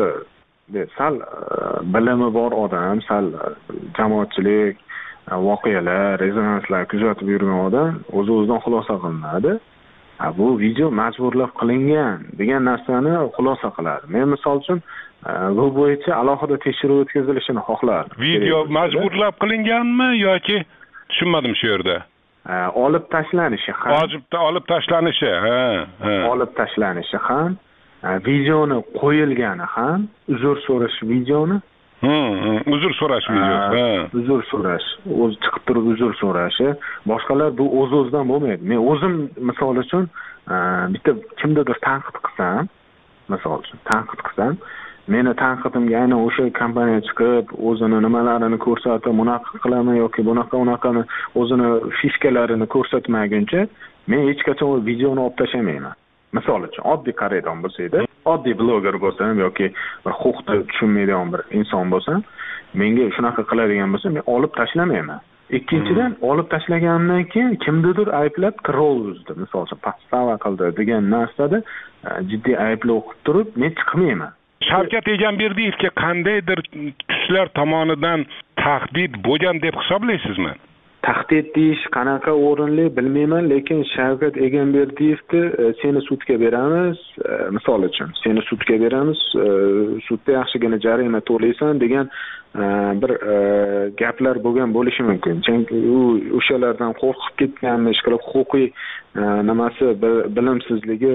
sal bilimi bor odam, sal jamoatchilik, voqealar, rezonanslar kuzatib yurgan odam o'z-o'zidan xulosa qilinadi. Bu video majburlab qilingan degan narsani xulosa qiladi. Men misol uchun bu bo'yicha alohida tekshiruv o'tkazilishini xohlardim. Video majburlab qilinganmi yoki tushunmadim shu yerda. Olib tashlanishi ham. Hozirda olib tashlanishi, ha, ha. Olib tashlanishi ham. Videoni qo'yilgani ham, uzr so'rash videoni. Hmm, uzr so'rash videosi. Uzr so'rash, o'zi chiqib turib uzr so'rashi, boshqalar bu o'z-o'zidan bo'lmaydi. Men o'zim misol uchun bitta kimdadir tanqid qilsam, misol uchun tanqid qilsam, meni tanqidimga aynan o'sha kompaniya chiqib, o'zini nimalarini ko'rsatib, bunaqa qilaman yoki bunaqa unaqani o'zini fiskalarini ko'rsatmaguncha, men hech qachon o videoni olib tashlamayman. Misol uchun oddiy qaraydigan bo'lsa-edi, oddiy bloger bo'lsam yoki bir huquqni tushunmaydigan bir inson bo'lsam, menga shunaqa qiladigan bo'lsa, men olib tashlamayman. Ikkinchidan, olib tashlagandan keyin kimnidir ayblab Trolluzda, misol uchun pastava qildi degan narsada jiddiy ayblov qilib turib, men chiqmayman. Shavkat Egamberdiyevga qandaydir kuchlar tomonidan tahdid bo'lgan deb hisoblaysizmi? Tahdid deyish qanaqa o'rinli bilmayman, lekin Shavkat Egamberdiyevni seni sudga beramiz, misol uchun, seni sudga beramiz, sudda yaxshigina jarima to'laysan degan bir gaplar bo'lgan bo'lishi mumkin. Chunki u o'shalardan qo'rqib ketganmi, ishqilib huquqiy nimasi bilimsizligi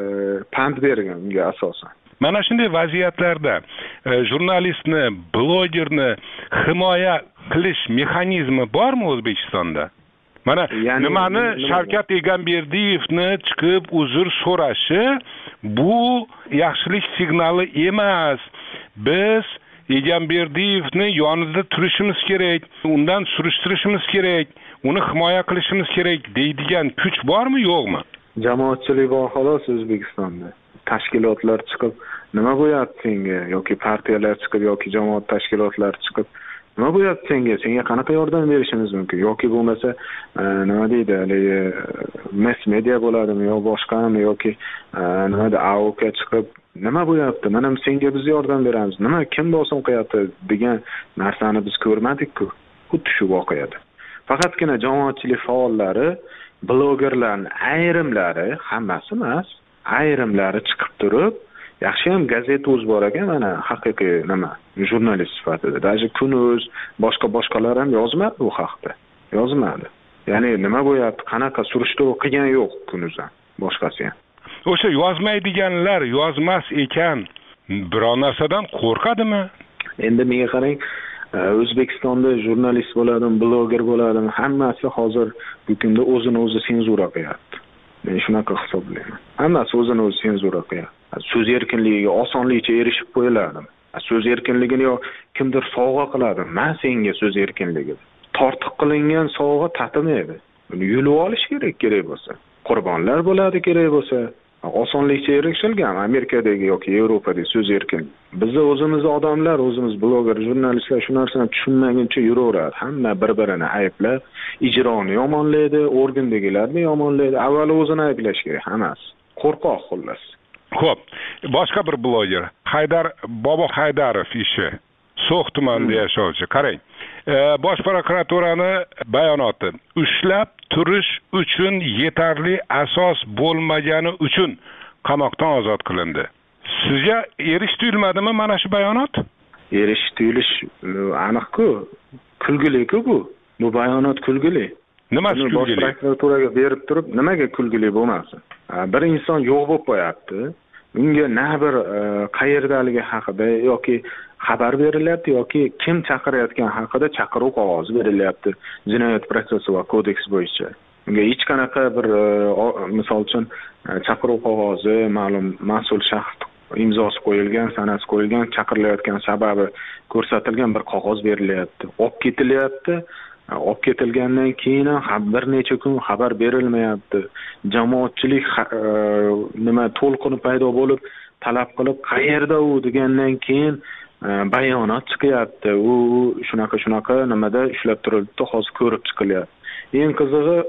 pand bergan unga asosan. Mana shunday vaziyatlarda jurnalistni, blogerni himoya qilish mexanizmi bormi O'zbekistonda? Mana nimani Shavkat Egamberdiyevni chiqib uzr so'rashi bu yaxshilik signali emas. Biz Egamberdiyevni yonida turishimiz kerak, undan surishtirishimiz kerak, uni himoya qilishimiz kerak deydigan kuch bormi, yo'qmi? Jamoatchilik bor xolos O'zbekistonda. Tashkilotlar chiqib nima bo'lyapti senga yoki partiyalar chiqib yoki jamoat tashkilotlari chiqib nima bo'lyapti senga senga qanaqa yordam berishimiz mumkin yoki bo'lmasa nima deydi haligi mass media bo'ladimi yo boshqami yoki nima deydi A O K chiqib nima bo'lyapti mana senga biz yordam beramiz nima kim bosim qilyapti degan narsani biz ko'rmadik-ku. Xuddi shu voqeada faqatgina jamoatchilik faollari blogerlarning ayrimlari hammasi emas ayrimlari chiqib turib yaxshiyam gazeta o'zi bor ekan, mana haqiqiy nima jurnalist sifatida. Даже Kun.uz boshqa boshqalar ham yozmadi bu haqda. Yozmadi. Ya'ni nima bo'lyapti, qanaqa surishtiruv qilgan yo'q Kun.uz ham, boshqasi ham. O'sha yozmaydiganlar yozmas ekan, biror narsadan qo'rqadimi? Endi menga qarang, O'zbekistonda jurnalist bo'ladim, bloger bo'ladim, hammasi hozir bu kunda o'zini o'zi senzura qilyapti. Men shunaqa hisoblayman. Hammasi o'zini o'zi senzura qilyapti. So'z erkinligiga osonlikcha erishib qo'yiladi. So'z erkinligini yo kimdir sovg'a qiladi. Men senga so'z erkinligi. Tortiq qilingan sovg'a tatimaydi. Buni yulib olish kerak kerak bo'lsa. Qurbonlar bo'ladi kerak bo'lsa. Osonlikcha erishilgan Amerikadagi yoki Yevropadagi so'z erkinligi. Bizda o'zimiz odamlar, o'zimiz bloger, jurnalistlar shu narsani tushunmaguncha yuraveradi. Hamma bir-birini ayblab, ijroni yomonlaydi, organdagilarni yomonlaydi. Avval o'zini ayblash kerak hammasi. Qo'rqoq xullas. Xo'p, boshqa bir bloger, Haydar Bobo Haydarov ishi. So'x tumanida yashovchi. Qarang. Bosh prokuraturani bayonoti. Ushlab turish uchun yetarli asos bo'lmagani uchun qamoqdan ozod qilindi. Sizga erish tuyulmadimi mana shu bayonot? Erish tuyulish aniq-ku. Kulgili-ku bu. Bu bayonot kulgili. Nimasi kulgili? Bosh prokuraturaga berib turib, nimaga kulgili bo'lmasin? Bir inson yo'q bo'lib qo'yapti. Unga na bir qayerdaligi haqida yoki xabar berilyapti yoki kim chaqirayotgan haqida chaqiruv qog'ozi berilyapti jinoyat protsessi va kodeks bo'yicha. Unga hech qanaqa bir misol uchun chaqiruv qog'ozi, ma'lum mas'ul shaxs imzosi qo'yilgan, sanasi qo'yilgan, chaqirilayotgan sababi ko'rsatilgan bir qog'oz berilyapti. Olib ketilyapti. Olib ketilgandan keyin ham bir necha kun xabar berilmayapti. Jamoatchilik nima to'lqini paydo bo'lib, talab qilib, qayerda u degandan keyin bayonot chiqyapti. U shunaqa shunaqa nimada ushlab turildi, hozir ko'rib chiqilyapti. Eng qizig'i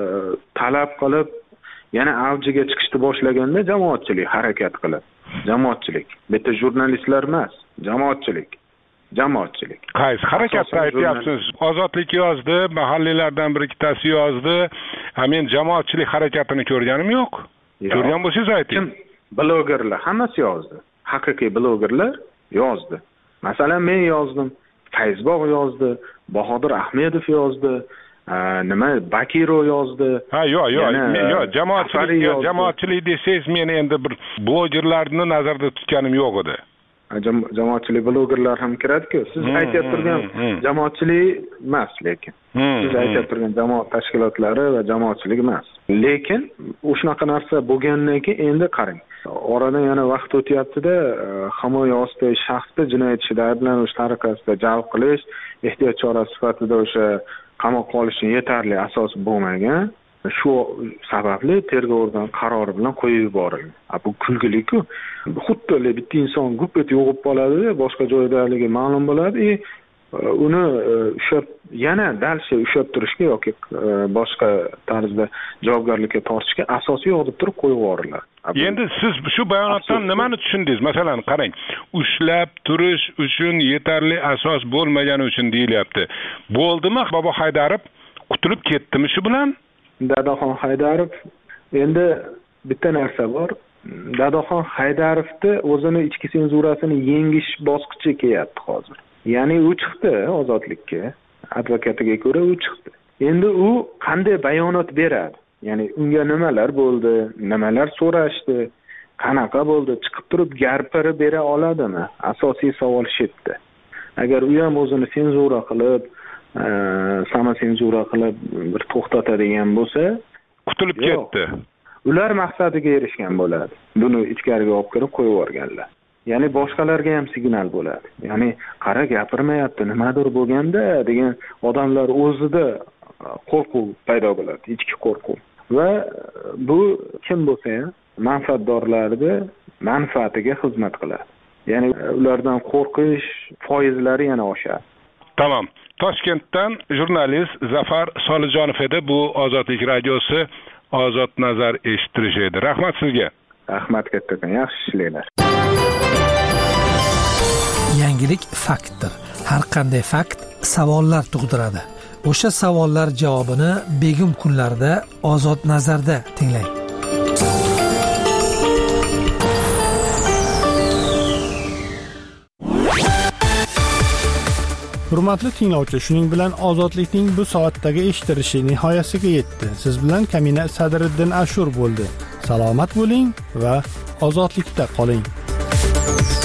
talab qilib yana avjiga chiqishni boshlaganda jamoatchilik harakat qilib, jamoatchilik, bitta jurnalistlar emas, jamoatchilik jamoatchilik. Qaysi harakatda aytyapsiz? Ozodlik yozdi, mahalliylardan bir ikkitasi yozdi. Men jamoatchilik harakatini ko'rganim yo'q. Ko'rgan bo'lsangiz ayting. Blogerlar hammasi yozdi. Haqiqiy blogerlar yozdi. Masalan, men yozdim, Fayzbog' yozdi, Bahodir Ahmedov yozdi, nima Bakirov yozdi. Ha, yo'q, yo'q, yo'q, jamoatchilik, jamoatchilik desangiz, men endi bir blogerlarni nazarda tutganim yo'q edi. Jamoatchilik blogerlar ham kiradi-ku. Siz aytib turgan jamoatchilik emas, lekin. Siz aytib turgan jamoat tashkilotlari va jamoatchilik emas. Lekin o'shunaqa narsa bo'lgandan keyin endi qarang. Oradan yana vaqt o'tyapti-da, himoya ostidagi shaxsni jinoyat ishida ayblanish tariqasida jalb qilish, ehtiyot chorasi sifatida o'sha qamoqqa olishning yetarli asosi bo'lmagan. Shu sababli tergov organi qarori bilan qo'yib yuborilgan. Bu kulgili-ku. Xuddi bitta inson gup etib yo'g'ib qoladi, boshqa joydaligi ma'lum bo'ladi, uni ushlab yana dalsha ushlab turishga yoki boshqa tarzda javobgarlikka tortishga asosi yo'q deb turib qo'yib yuboriladi. Endi siz shu bayonotdan nimani tushundingiz? Masalan, qarang, ushlab turish uchun yetarli asos bo'lmagani uchun deyilyapti. Bo'ldimi Bobo Haydarov qutulib ketdimi shu bilan? Dadaxon Haydarov endi bitta narsa bor. Dadaxon Haydarovni o'zini ichki senzurasini yengish bosqichi kelyapti hozir. Ya'ni u chiqdi ozodlikka, advokatiga ko'ra u chiqdi. Endi u qanday bayonot beradi? Ya'ni unga nimalar bo'ldi, nimalar so'rashdi, qanaqa bo'ldi, chiqib turib gapirib bera oladimi? Asosiy savol shu yerda. Agar u ham o'zini senzura qilib, sama senzura qilib bir to'xtatadigan bo'lsa, qutulib ketdi. Ular maqsadiga erishgan bo'ladi. Buni ichkariga olib kirib qo'yib yuborganlar. Ya'ni boshqalarga ham signal bo'ladi. Ya'ni qara gapirmayapti, nimadir bo'lganda degan odamlar o'zida qo'rquv paydo bo'ladi, ichki qo'rquv. Va bu kim bo'lsa ham manfaatdorlarning manfaatiga xizmat qiladi. Ya'ni ulardan qo'rqish foizlari yana oshadi. Tamam. Toshkentdan jurnalist Zafar Solijonov edi. Bu Ozodlik radiosi Ozod nazar eshittirish edi. Rahmat sizga. Rahmat kattadan. Yaxshi ishlaylar. Yangilik faktdir. Har qanday fakt savollar tug'diradi. O'sha savollar javobini begim kunlarda Ozod nazarda tinglang. Hurmatli tinglovchi, shuning bilan ozodlikning bu soatdagi eshittirishi nihoyasiga yetdi. Siz bilan Kamina Sadriddin Ashur bo'ldi. Salomat bo'ling va ozodlikda qoling.